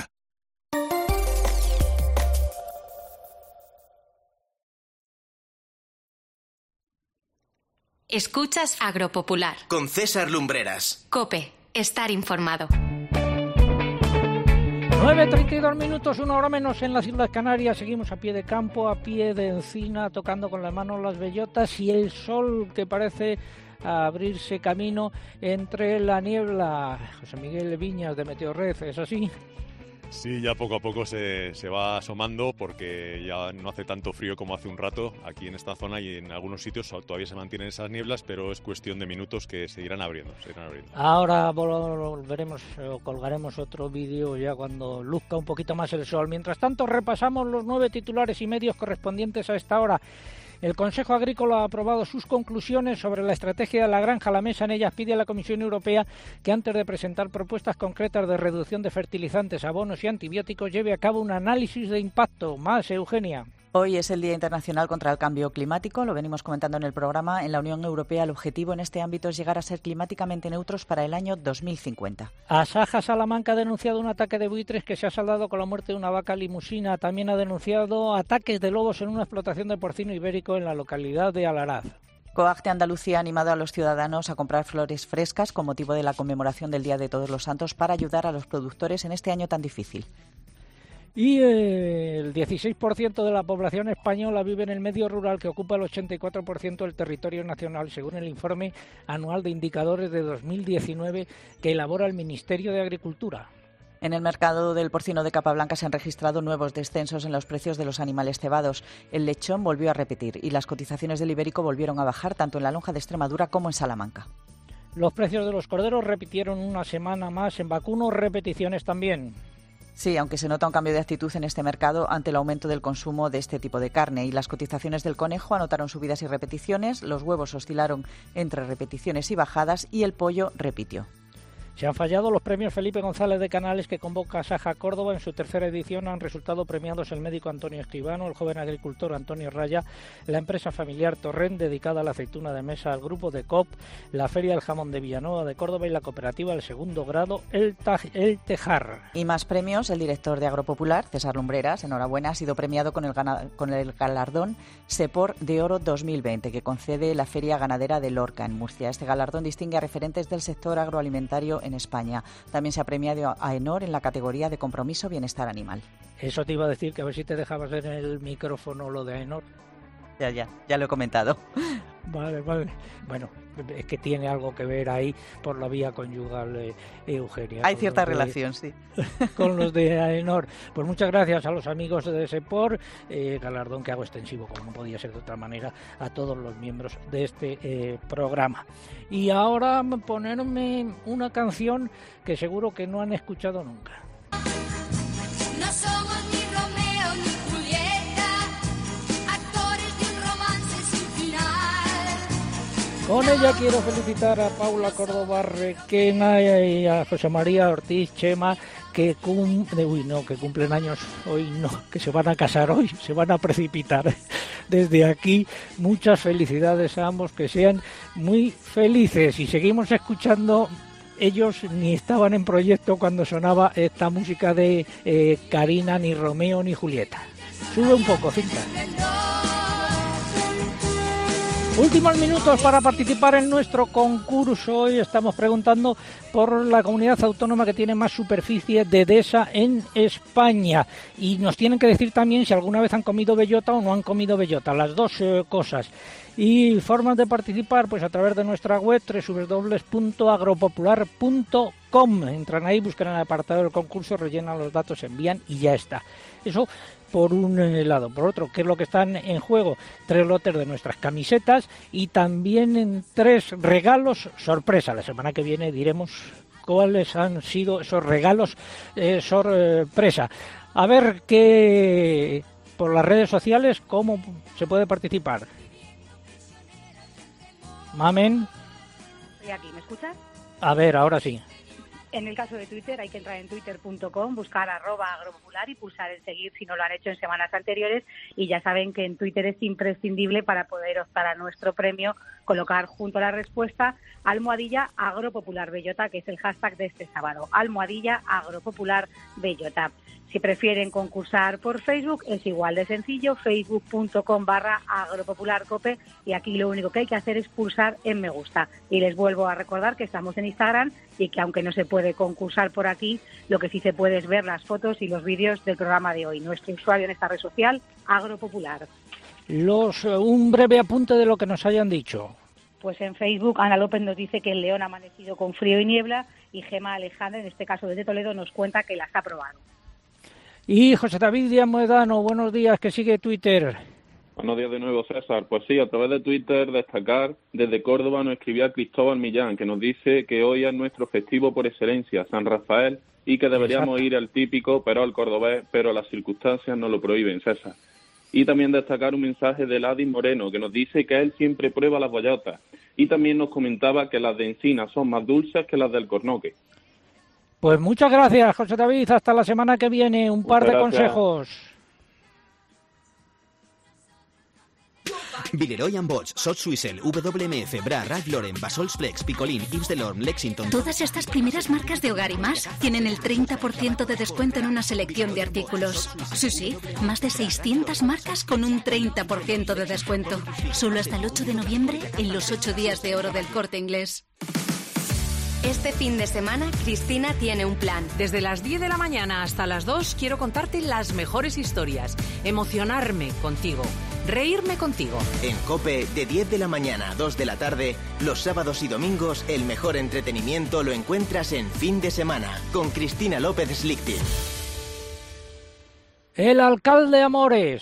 Escuchas Agropopular. Con César Lumbreras. COPE. Estar informado. 9:32 minutos, 1 hora menos en las Islas Canarias. Seguimos a pie de campo, a pie de encina, tocando con las manos las bellotas y el sol que parece abrirse camino entre la niebla. José Miguel Viñas de Meteorred, ¿es así? Sí, ya poco a poco se va asomando porque ya no hace tanto frío como hace un rato aquí en esta zona y en algunos sitios todavía se mantienen esas nieblas, pero es cuestión de minutos que se irán abriendo. Ahora volveremos o colgaremos otro vídeo ya cuando luzca un poquito más el sol. Mientras tanto, repasamos los 9 titulares y medios correspondientes a esta hora. El Consejo Agrícola ha aprobado sus conclusiones sobre la estrategia de la granja a la mesa. En ellas pide a la Comisión Europea que antes de presentar propuestas concretas de reducción de fertilizantes, abonos y antibióticos lleve a cabo un análisis de impacto. Más, Eugenia. Hoy es el Día Internacional contra el Cambio Climático, lo venimos comentando en el programa. En la Unión Europea el objetivo en este ámbito es llegar a ser climáticamente neutros para el año 2050. Asaja Salamanca ha denunciado un ataque de buitres que se ha saldado con la muerte de una vaca limusina. También ha denunciado ataques de lobos en una explotación de porcino ibérico en la localidad de Alaraz. COAG de Andalucía ha animado a los ciudadanos a comprar flores frescas con motivo de la conmemoración del Día de Todos los Santos para ayudar a los productores en este año tan difícil. Y el 16% de la población española vive en el medio rural, que ocupa el 84% del territorio nacional, según el informe anual de indicadores de 2019 que elabora el Ministerio de Agricultura. En el mercado del porcino de capa blanca se han registrado nuevos descensos en los precios de los animales cebados. El lechón volvió a repetir y las cotizaciones del ibérico volvieron a bajar tanto en la lonja de Extremadura como en Salamanca. Los precios de los corderos repitieron una semana más, en vacunos repeticiones también. Sí, aunque se nota un cambio de actitud en este mercado ante el aumento del consumo de este tipo de carne. Y las cotizaciones del conejo anotaron subidas y repeticiones, los huevos oscilaron entre repeticiones y bajadas y el pollo repitió. Se han fallado los premios Felipe González de Canales que convoca Asaja Córdoba. En su tercera edición han resultado premiados el médico Antonio Escribano, el joven agricultor Antonio Raya, la empresa familiar Torrent dedicada a la aceituna de mesa, al grupo de COP, la Feria del Jamón de Villanueva de Córdoba y la cooperativa del segundo grado El Tejar. Y más premios, el director de Agropopular, César Lumbreras, enhorabuena, ha sido premiado con el galardón SEPOR de Oro 2020 que concede la Feria Ganadera de Lorca en Murcia. Este galardón distingue a referentes del sector agroalimentario en España. También se ha premiado a AENOR en la categoría de compromiso bienestar animal. Eso te iba a decir, que a ver si te dejabas en el micrófono lo de AENOR. Ya lo he comentado. Vale. Bueno, es que tiene algo que ver ahí por la vía conyugal, Eugenia. Hay cierta relación, sí. Con los de AENOR. Pues muchas gracias a los amigos de SEPOR, galardón que hago extensivo, como no podía ser de otra manera, a todos los miembros de este programa. Y ahora ponerme una canción que seguro que no han escuchado nunca. No somos ni Romeo ni Julieta, actores de un romance sin final. Con ella quiero felicitar a Paula Córdoba Requena y a José María Ortiz Chema, que cumplen años hoy, no, que se van a casar hoy, se van a precipitar. Desde aquí, muchas felicidades a ambos, que sean muy felices. Y seguimos escuchando. Ellos ni estaban en proyecto cuando sonaba esta música de Karina, ni Romeo ni Julieta. Sube un poco, Cinta. Últimos minutos para participar en nuestro concurso. Hoy estamos preguntando por la comunidad autónoma que tiene más superficie de dehesa en España. Y nos tienen que decir también si alguna vez han comido bellota o no han comido bellota. Las dos cosas. Y formas de participar, pues a través de nuestra web www.agropopular.com. Entran ahí, buscan el apartado del concurso, rellenan los datos, envían y ya está. Eso por un lado. Por otro, ¿qué es lo que están en juego? 3 lotes de nuestras camisetas y también 3 regalos sorpresa. La semana que viene diremos cuáles han sido esos regalos sorpresa. A ver qué por las redes sociales cómo se puede participar. Mamen. Estoy aquí, ¿me escuchas? A ver, ahora sí. En el caso de Twitter hay que entrar en twitter.com, buscar @agropopular y pulsar en seguir si no lo han hecho en semanas anteriores, y ya saben que en Twitter es imprescindible para poder optar a nuestro premio colocar junto a la respuesta @agropopular_bellota, que es el hashtag de este sábado, @agropopular_bellota. Si prefieren concursar por Facebook, es igual de sencillo, facebook.com/agropopularcope, y aquí lo único que hay que hacer es pulsar en me gusta. Y les vuelvo a recordar que estamos en Instagram y que aunque no se puede concursar por aquí, lo que sí se puede es ver las fotos y los vídeos del programa de hoy. Nuestro usuario en esta red social, Agropopular. Un breve apunte de lo que nos hayan dicho. Pues en Facebook Ana López nos dice que el León ha amanecido con frío y niebla, y Gema Alejandra, en este caso desde Toledo, nos cuenta que las ha probado. Y José David Díaz Moedano, buenos días, que sigue Twitter. Buenos días de nuevo, César. Pues sí, a través de Twitter destacar, desde Córdoba nos escribía Cristóbal Millán, que nos dice que hoy es nuestro festivo por excelencia, San Rafael, y que deberíamos ir al típico, pero al cordobés, pero las circunstancias no lo prohíben, César. Y también destacar un mensaje de Ladis Moreno, que nos dice que él siempre prueba las bellotas. Y también nos comentaba que las de encina son más dulces que las del cornoque. Pues muchas gracias, José David. Hasta la semana que viene. Un par de consejos. Villeroy & Bosch, Sot Suissel, WMF, Bra, Ralph Lauren, Basols Flex, Picolín, Yves Saint Laurent, Lexington. Todas estas primeras marcas de hogar y más tienen el 30% de descuento en una selección de artículos. Sí, más de 600 marcas con un 30% de descuento. Solo hasta el 8 de noviembre en los 8 días de oro del Corte Inglés. Este fin de semana, Cristina tiene un plan. Desde las 10 de la mañana hasta las 2 quiero contarte las mejores historias, emocionarme contigo, reírme contigo. En COPE, de 10 de la mañana a 2 de la tarde, los sábados y domingos, el mejor entretenimiento lo encuentras en Fin de Semana, con Cristina López Slichting. El alcalde Amores.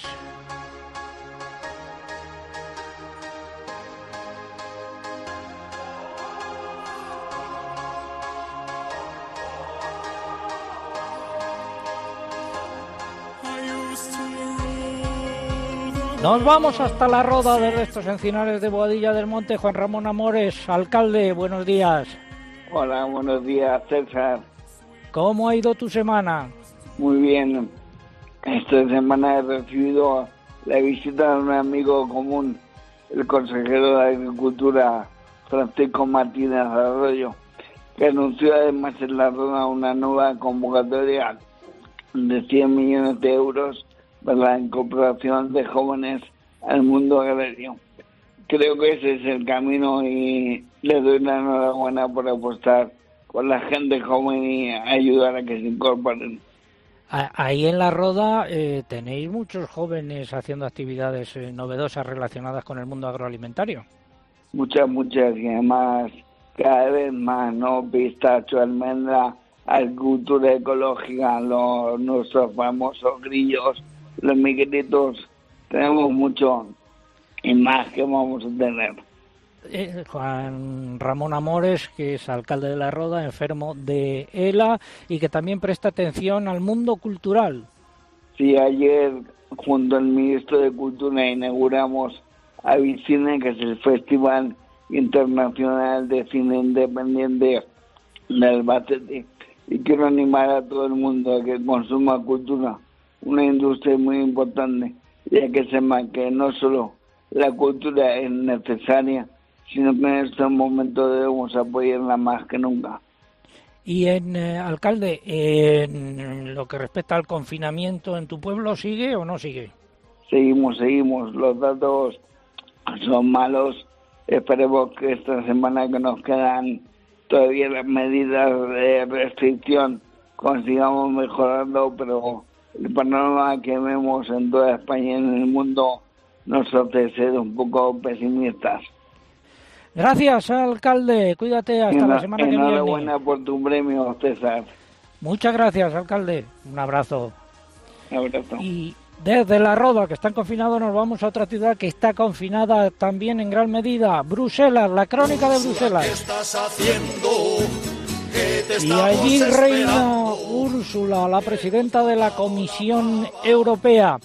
Nos vamos hasta la Roda de Restos Encinares de Boadilla del Monte. Juan Ramón Amores, alcalde, buenos días. Hola, buenos días, César. ¿Cómo ha ido tu semana? Muy bien. Esta semana he recibido la visita de un amigo común, el consejero de Agricultura, Francisco Martínez Arroyo, que anunció además en la Roda una nueva convocatoria de 100 millones de euros para la incorporación de jóvenes al mundo agrario. Creo que ese es el camino y le doy la enhorabuena por apostar por la gente joven y ayudar a que se incorporen. Ahí en la Roda tenéis muchos jóvenes haciendo actividades novedosas relacionadas con el mundo agroalimentario. Muchas, y además cada vez más, ¿no? Pistacho, almendra, agricultura ecológica, nuestros famosos grillos, los miguelitos, tenemos mucho y más que vamos a tener. Juan Ramón Amores, que es alcalde de La Roda, enfermo de ELA y que también presta atención al mundo cultural. Sí, ayer junto al ministro de Cultura inauguramos Avicine, que es el Festival Internacional de Cine Independiente de Albacete, y quiero animar a todo el mundo a que consuma cultura, una industria muy importante, ya que sepa que no solo la cultura es necesaria, sino que en estos momentos debemos apoyarla más que nunca. Y alcalde, en lo que respecta al confinamiento, ¿en tu pueblo sigue o no sigue? Seguimos, los datos son malos, esperemos que esta semana que nos quedan todavía las medidas de restricción consigamos mejorarlo, pero el panorama que vemos en toda España y en el mundo nos hace ser un poco pesimistas. Gracias, alcalde. Cuídate hasta la semana que viene. Enhorabuena por tu premio, César. Muchas gracias, alcalde. Un abrazo. Un abrazo. Y desde La Roda, que están confinados, nos vamos a otra ciudad que está confinada también en gran medida. Bruselas, la crónica de Bruselas. ¿Qué estás haciendo? Y allí reina Úrsula, la presidenta de la Comisión Europea.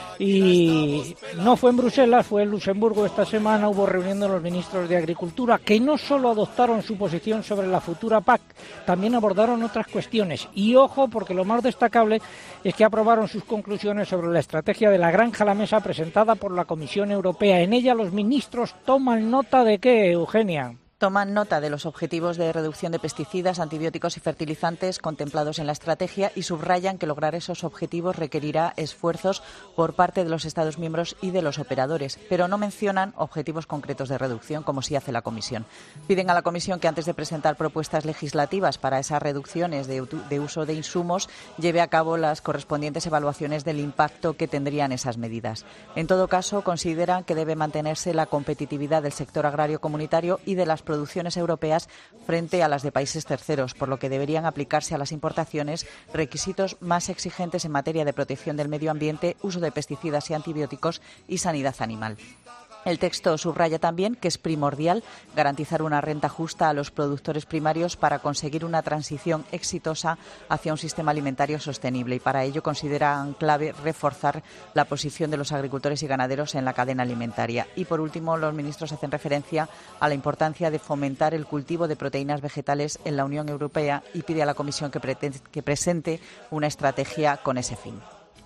Y no fue en Bruselas, fue en Luxemburgo. Esta semana hubo reunión de los ministros de Agricultura, que no solo adoptaron su posición sobre la futura PAC, también abordaron otras cuestiones. Y ojo, porque lo más destacable es que aprobaron sus conclusiones sobre la estrategia de la granja a la mesa presentada por la Comisión Europea. En ella los ministros toman nota de ¿qué, Eugenia? Toman nota de los objetivos de reducción de pesticidas, antibióticos y fertilizantes contemplados en la estrategia y subrayan que lograr esos objetivos requerirá esfuerzos por parte de los Estados miembros y de los operadores, pero no mencionan objetivos concretos de reducción, como sí hace la Comisión. Piden a la Comisión que antes de presentar propuestas legislativas para esas reducciones de uso de insumos, lleve a cabo las correspondientes evaluaciones del impacto que tendrían esas medidas. En todo caso, consideran que debe mantenerse la competitividad del sector agrario comunitario y de las producciones europeas frente a las de países terceros, por lo que deberían aplicarse a las importaciones requisitos más exigentes en materia de protección del medio ambiente, uso de pesticidas y antibióticos y sanidad animal. El texto subraya también que es primordial garantizar una renta justa a los productores primarios para conseguir una transición exitosa hacia un sistema alimentario sostenible, y para ello consideran clave reforzar la posición de los agricultores y ganaderos en la cadena alimentaria. Y por último, los ministros hacen referencia a la importancia de fomentar el cultivo de proteínas vegetales en la Unión Europea y pide a la Comisión que presente una estrategia con ese fin.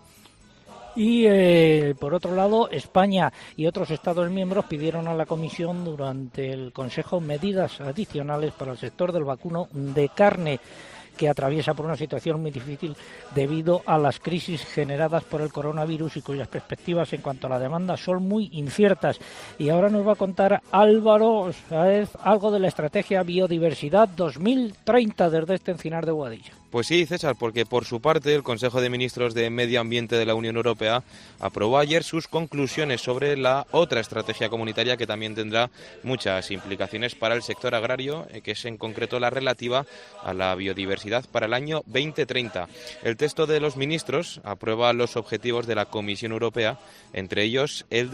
Y, por otro lado, España y otros Estados miembros pidieron a la Comisión durante el Consejo medidas adicionales para el sector del vacuno de carne, que atraviesa por una situación muy difícil debido a las crisis generadas por el coronavirus y cuyas perspectivas en cuanto a la demanda son muy inciertas. Y ahora nos va a contar Álvaro Sáez algo de la estrategia Biodiversidad 2030 desde este Encinar de Boadilla. Pues sí, César, porque por su parte el Consejo de Ministros de Medio Ambiente de la Unión Europea aprobó ayer sus conclusiones sobre la otra estrategia comunitaria que también tendrá muchas implicaciones para el sector agrario, que es en concreto la relativa a la biodiversidad para el año 2030. El texto de los ministros aprueba los objetivos de la Comisión Europea, entre ellos el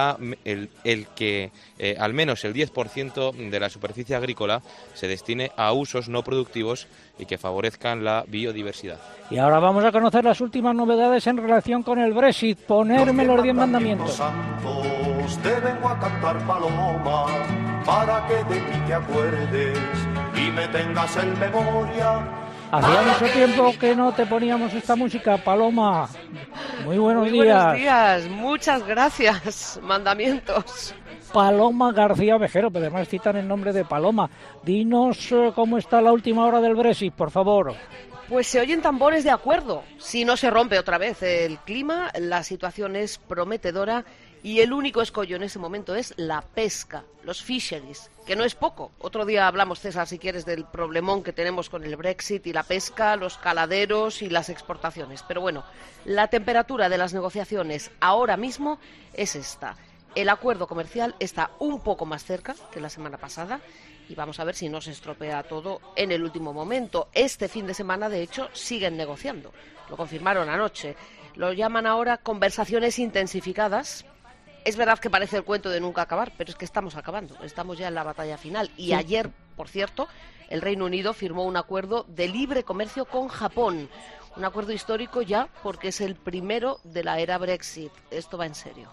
que al menos el 10% de la superficie agrícola se destine a usos no productivos y que favorezcan la biodiversidad. Y ahora vamos a conocer las últimas novedades en relación con el Brexit. Ponerme los 10 mandamientos. Te vengo a cantar, paloma, para que de mí te acuerdes y me tengas en memoria. Hacía mucho tiempo que no te poníamos esta música, Paloma. Muy buenos días. Buenos días, muchas gracias. Mandamientos. Paloma García Vejero, pero además citan el nombre de Paloma. Dinos cómo está la última hora del Brexit, por favor. Pues se oyen tambores de acuerdo. Si no se rompe otra vez el clima, la situación es prometedora y el único escollo en ese momento es la pesca, los fisheries, que no es poco. Otro día hablamos, César, si quieres, del problemón que tenemos con el Brexit y la pesca, los caladeros y las exportaciones. Pero bueno, la temperatura de las negociaciones ahora mismo es esta. El acuerdo comercial está un poco más cerca que la semana pasada y vamos a ver si no se estropea todo en el último momento. Este fin de semana, de hecho, siguen negociando. Lo confirmaron anoche. Lo llaman ahora conversaciones intensificadas. Es verdad que parece el cuento de nunca acabar, pero es que estamos acabando. Estamos ya en la batalla final. Y ayer, por cierto, el Reino Unido firmó un acuerdo de libre comercio con Japón. Un acuerdo histórico ya porque es el primero de la era Brexit. Esto va en serio.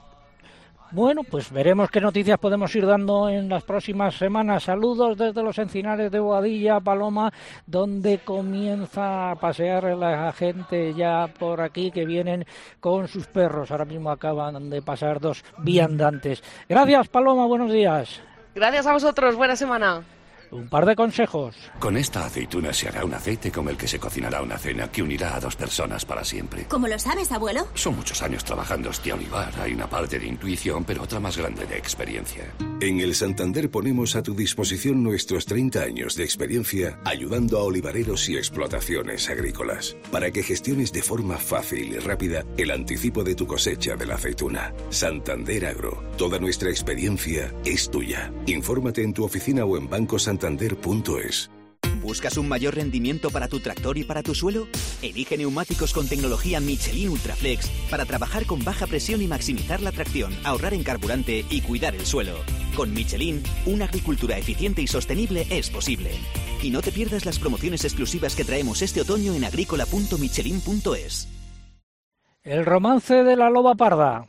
Bueno, pues veremos qué noticias podemos ir dando en las próximas semanas. Saludos desde los Encinares de Boadilla, Paloma, donde comienza a pasear la gente ya por aquí que vienen con sus perros. Ahora mismo acaban de pasar 2 viandantes. Gracias, Paloma, buenos días. Gracias a vosotros, buena semana. Un par de consejos. Con esta aceituna se hará un aceite con el que se cocinará una cena que unirá a 2 personas para siempre. ¿Cómo lo sabes, abuelo? Son muchos años trabajando este olivar. Hay una parte de intuición, pero otra más grande de experiencia. En el Santander ponemos a tu disposición nuestros 30 años de experiencia ayudando a olivareros y explotaciones agrícolas para que gestiones de forma fácil y rápida el anticipo de tu cosecha de la aceituna. Santander Agro. Toda nuestra experiencia es tuya. Infórmate en tu oficina o en bancosantander.es. ¿Buscas un mayor rendimiento para tu tractor y para tu suelo? Elige neumáticos con tecnología Michelin Ultraflex para trabajar con baja presión y maximizar la tracción, ahorrar en carburante y cuidar el suelo. Con Michelin, una agricultura eficiente y sostenible es posible. Y no te pierdas las promociones exclusivas que traemos este otoño en agrícola.michelin.es. El romance de la loba parda.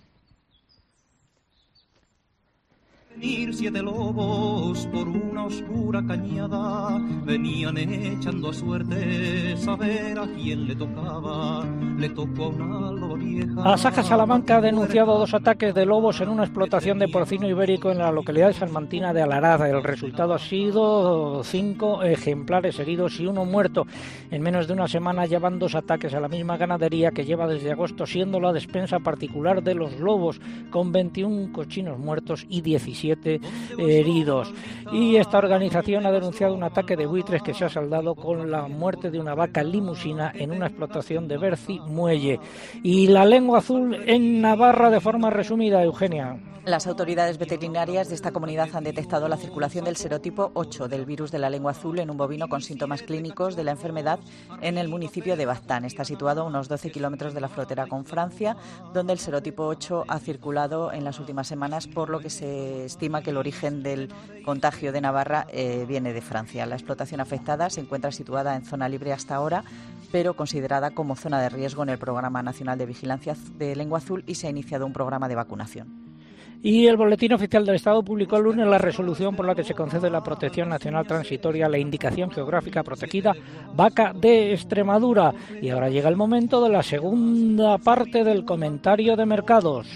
Venir 7 lobos por una oscura cañada, venían echando a suerte, saber a quién le tocaba, le tocó a una loba vieja. Asaja Salamanca ha denunciado 2 ataques de lobos en una explotación de porcino ibérico en la localidad de Salmantina de Alarada. El resultado ha sido 5 ejemplares heridos y 1 muerto. En menos de una semana ya van 2 ataques a la misma ganadería que lleva desde agosto siendo la despensa particular de los lobos, con 21 cochinos muertos y 17 heridos. Y esta organización ha denunciado un ataque de buitres que se ha saldado con la muerte de una vaca limusina en una explotación de Berci Muelle. Y la lengua azul en Navarra de forma resumida, Eugenia. Las autoridades veterinarias de esta comunidad han detectado la circulación del serotipo 8 del virus de la lengua azul en un bovino con síntomas clínicos de la enfermedad en el municipio de Baztán. Está situado a unos 12 kilómetros de la frontera con Francia, donde el serotipo 8 ha circulado en las últimas semanas, por lo que se estima que el origen del contagio de Navarra viene de Francia. La explotación afectada se encuentra situada en zona libre hasta ahora, pero considerada como zona de riesgo en el Programa Nacional de Vigilancia de Lengua Azul, y se ha iniciado un programa de vacunación. Y el Boletín Oficial del Estado publicó el lunes la resolución por la que se concede la protección nacional transitoria a la indicación geográfica protegida Vaca de Extremadura. Y ahora llega el momento de la segunda parte del comentario de mercados.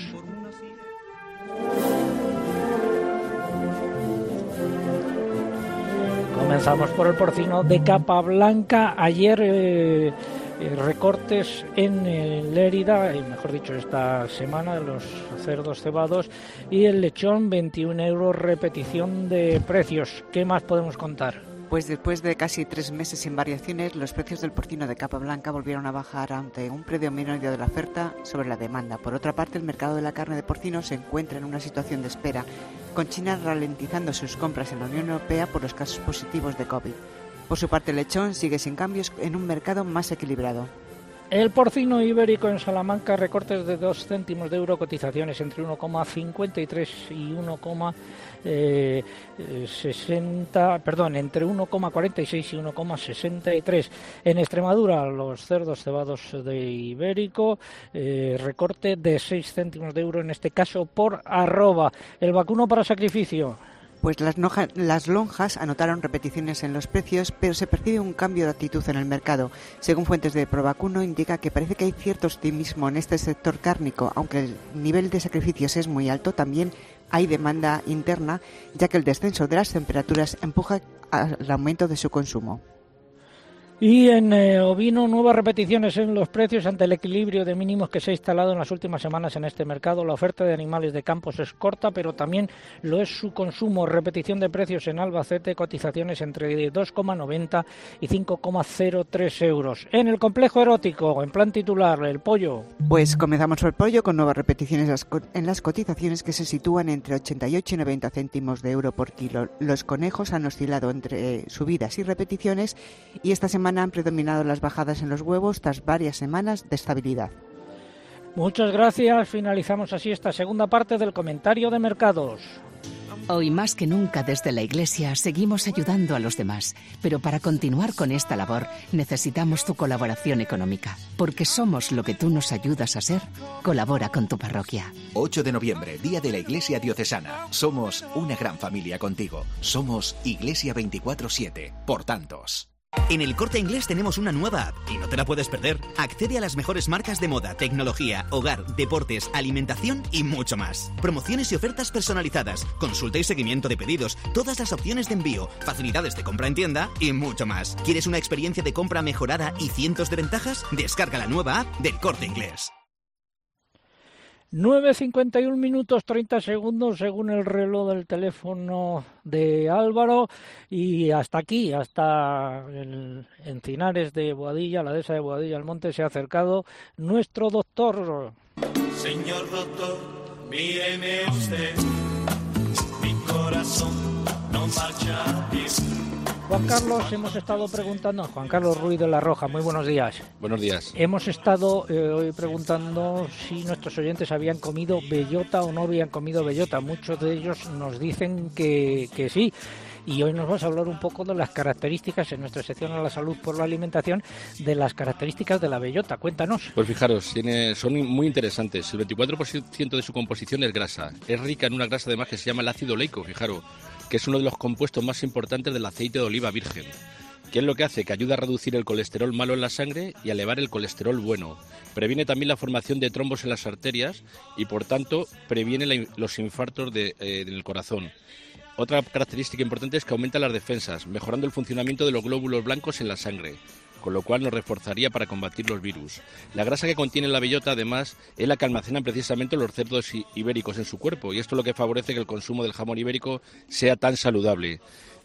Comenzamos por el porcino de capa blanca. Ayer recortes en Lérida, mejor dicho esta semana, los cerdos cebados, y el lechón 21 euros, repetición de precios. ¿Qué más podemos contar? Pues después de casi 3 meses sin variaciones, los precios del porcino de capa blanca volvieron a bajar ante un predominio de la oferta sobre la demanda. Por otra parte, el mercado de la carne de porcino se encuentra en una situación de espera, con China ralentizando sus compras en la Unión Europea por los casos positivos de COVID. Por su parte, el lechón sigue sin cambios en un mercado más equilibrado. El porcino ibérico en Salamanca, recortes de 2 céntimos de euro, cotizaciones entre 1,53 y entre 1,46 y 1,63. En Extremadura, los cerdos cebados de ibérico, recorte de 6 céntimos de euro, en este caso por arroba. El vacuno para sacrificio. Pues las lonjas anotaron repeticiones en los precios, pero se percibe un cambio de actitud en el mercado. Según fuentes de Provacuno, indica que parece que hay cierto optimismo en este sector cárnico. Aunque el nivel de sacrificios es muy alto, también hay demanda interna, ya que el descenso de las temperaturas empuja al aumento de su consumo. Y en ovino, nuevas repeticiones en los precios ante el equilibrio de mínimos que se ha instalado en las últimas semanas en este mercado. La oferta de animales de campos es corta, pero también lo es su consumo. Repetición de precios en Albacete, cotizaciones entre 2,90 y 5,03 euros. En el complejo erótico, en plan titular, el pollo. Pues comenzamos por el pollo, con nuevas repeticiones en las cotizaciones que se sitúan entre 88 y 90 céntimos de euro por kilo. Los conejos han oscilado entre subidas y repeticiones, y esta semana han predominado las bajadas en los huevos tras varias semanas de estabilidad. Muchas gracias. Finalizamos así esta segunda parte del comentario de mercados. Hoy más que nunca desde la Iglesia seguimos ayudando a los demás, pero para continuar con esta labor necesitamos tu colaboración económica, porque somos lo que tú nos ayudas a ser. Colabora con tu parroquia. 8 de noviembre, Día de la Iglesia Diocesana. Somos una gran familia contigo. Somos Iglesia 24/7, por tantos. En El Corte Inglés tenemos una nueva app y no te la puedes perder. Accede a las mejores marcas de moda, tecnología, hogar, deportes, alimentación y mucho más. Promociones y ofertas personalizadas, consulta y seguimiento de pedidos, todas las opciones de envío, facilidades de compra en tienda y mucho más. ¿Quieres una experiencia de compra mejorada y cientos de ventajas? Descarga la nueva app del Corte Inglés. 9:51 minutos 30 segundos según el reloj del teléfono de Álvaro, y hasta aquí, hasta el Encinares de Boadilla, la dehesa de Boadilla, el monte, se ha acercado nuestro doctor. Señor doctor, míreme usted, mi corazón no marcha bien. Juan Carlos, hemos estado preguntando, Juan Carlos Ruiz de la Roja, muy buenos días. Buenos días. Hemos estado hoy preguntando si nuestros oyentes habían comido bellota o no habían comido bellota. Muchos de ellos nos dicen que sí. Y hoy nos vas a hablar un poco de las características, en nuestra sección a la salud por la alimentación, de las características de la bellota. Cuéntanos. Pues fijaros, son muy interesantes. El 24% de su composición es grasa. Es rica en una grasa además que se llama el ácido oleico, fijaros, que es uno de los compuestos más importantes del aceite de oliva virgen. ¿Qué es lo que hace? Que ayuda a reducir el colesterol malo en la sangre y a elevar el colesterol bueno. Previene también la formación de trombos en las arterias y, por tanto, previene los infartos en el corazón. Otra característica importante es que aumenta las defensas, mejorando el funcionamiento de los glóbulos blancos en la sangre, con lo cual nos reforzaría para combatir los virus. La grasa que contiene la bellota, además, es la que almacenan precisamente los cerdos ibéricos en su cuerpo, y esto es lo que favorece que el consumo del jamón ibérico sea tan saludable.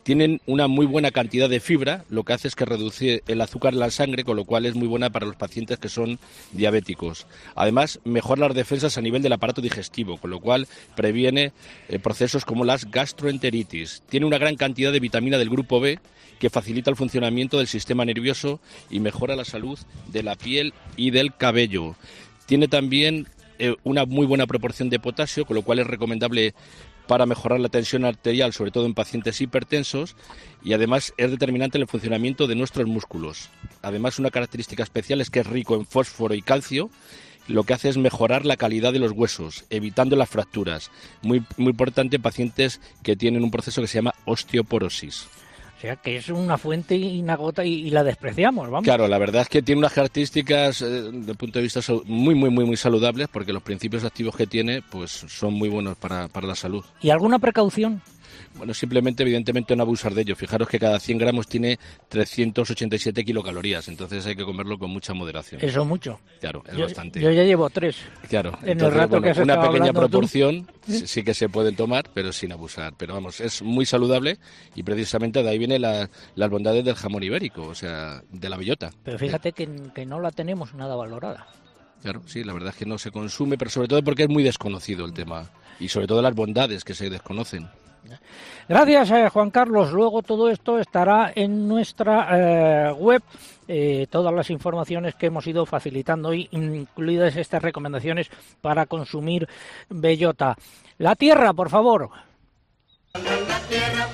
Tienen una muy buena cantidad de fibra, lo que hace es que reduce el azúcar en la sangre, con lo cual es muy buena para los pacientes que son diabéticos. Además, mejora las defensas a nivel del aparato digestivo, con lo cual previene procesos como las gastroenteritis. Tiene una gran cantidad de vitamina del grupo B, que facilita el funcionamiento del sistema nervioso y mejora la salud de la piel y del cabello. Tiene también una muy buena proporción de potasio, con lo cual es recomendable para mejorar la tensión arterial, sobre todo en pacientes hipertensos, y además es determinante en el funcionamiento de nuestros músculos. Además, una característica especial es que es rico en fósforo y calcio, lo que hace es mejorar la calidad de los huesos, evitando las fracturas. Muy importante en pacientes que tienen un proceso que se llama osteoporosis. O sea, que es una fuente inagotable y la despreciamos, vamos. Claro, la verdad es que tiene unas características desde el punto de vista muy saludables, porque los principios activos que tiene pues son muy buenos para la salud. ¿Y alguna precaución? Bueno, simplemente, evidentemente, no abusar de ello. Fijaros que cada 100 gramos tiene 387 kilocalorías, entonces hay que comerlo con mucha moderación. Eso es mucho. Claro, es bastante. Yo ya llevo 3. Claro. En entonces, el rato que has una pequeña proporción tú. Sí que se pueden tomar, pero sin abusar. Pero vamos, es muy saludable y precisamente de ahí vienen las bondades del jamón ibérico, o sea, de la bellota. Pero fíjate que no la tenemos nada valorada. Claro, sí, la verdad es que no se consume, pero sobre todo porque es muy desconocido el tema y sobre todo las bondades que se desconocen. Gracias, Juan Carlos. Luego todo esto estará en nuestra web, todas las informaciones que hemos ido facilitando hoy, incluidas estas recomendaciones para consumir bellota. La tierra, por favor. La tierra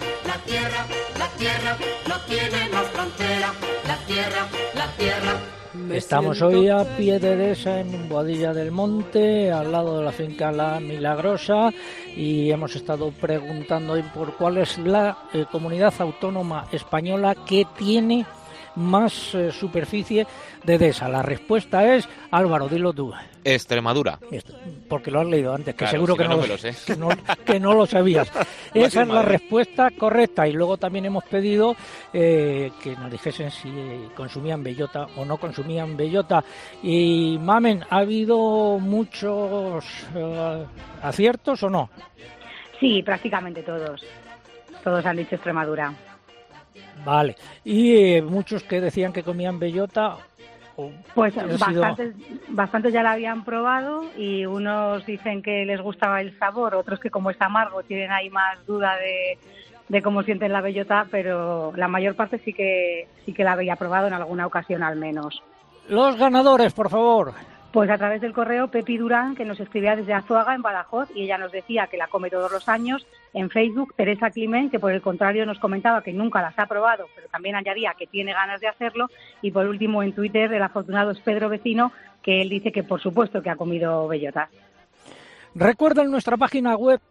no tiene más frontera. La tierra. Estamos hoy a pie de Deza, en Boadilla del Monte, al lado de la finca La Milagrosa, y hemos estado preguntando hoy por cuál es la comunidad autónoma española que tiene más superficie de Deza. La respuesta es, Álvaro, dilo tú. Extremadura. Porque lo has leído antes, que claro, seguro si que, no me lo sé. que no lo sabías. Esa es la respuesta correcta. Y luego también hemos pedido que nos dijesen si consumían bellota o no consumían bellota. Y, Mamen, ¿ha habido muchos aciertos o no? Sí, prácticamente todos. Todos han dicho Extremadura. Vale. ¿Y muchos que decían que comían bellota? Pues bastantes ya la habían probado y unos dicen que les gustaba el sabor, otros que como es amargo tienen ahí más duda de cómo sienten la bellota, pero la mayor parte sí que la había probado en alguna ocasión al menos. Los ganadores, por favor. Pues a través del correo Pepi Durán, que nos escribía desde Azuaga, en Badajoz, y ella nos decía que la come todos los años. En Facebook, Teresa Climent, que por el contrario nos comentaba que nunca las ha probado, pero también añadía que tiene ganas de hacerlo. Y por último, en Twitter, el afortunado es Pedro Vecino, que él dice que por supuesto que ha comido bellotas. Recuerden nuestra página web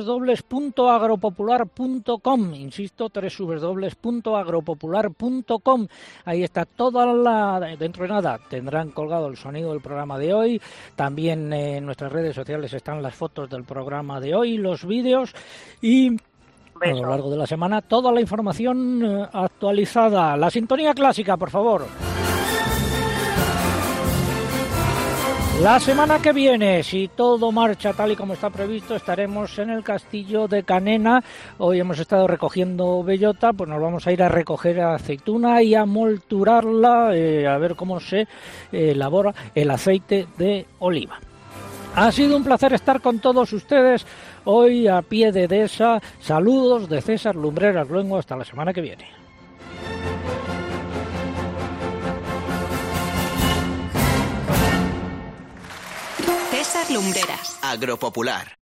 www.agropopular.com, insisto, www.agropopular.com. Ahí está dentro de nada tendrán colgado el sonido del programa de hoy. También en nuestras redes sociales están las fotos del programa de hoy, los vídeos y a lo largo de la semana toda la información actualizada. La sintonía clásica, por favor. La semana que viene, si todo marcha tal y como está previsto, estaremos en el castillo de Canena. Hoy hemos estado recogiendo bellota, pues nos vamos a ir a recoger aceituna y a molturarla, a ver cómo se elabora el aceite de oliva. Ha sido un placer estar con todos ustedes hoy a pie de Deza. Saludos de César Lumbreras Luengo, hasta la semana que viene. César Lumbreras. Agropopular.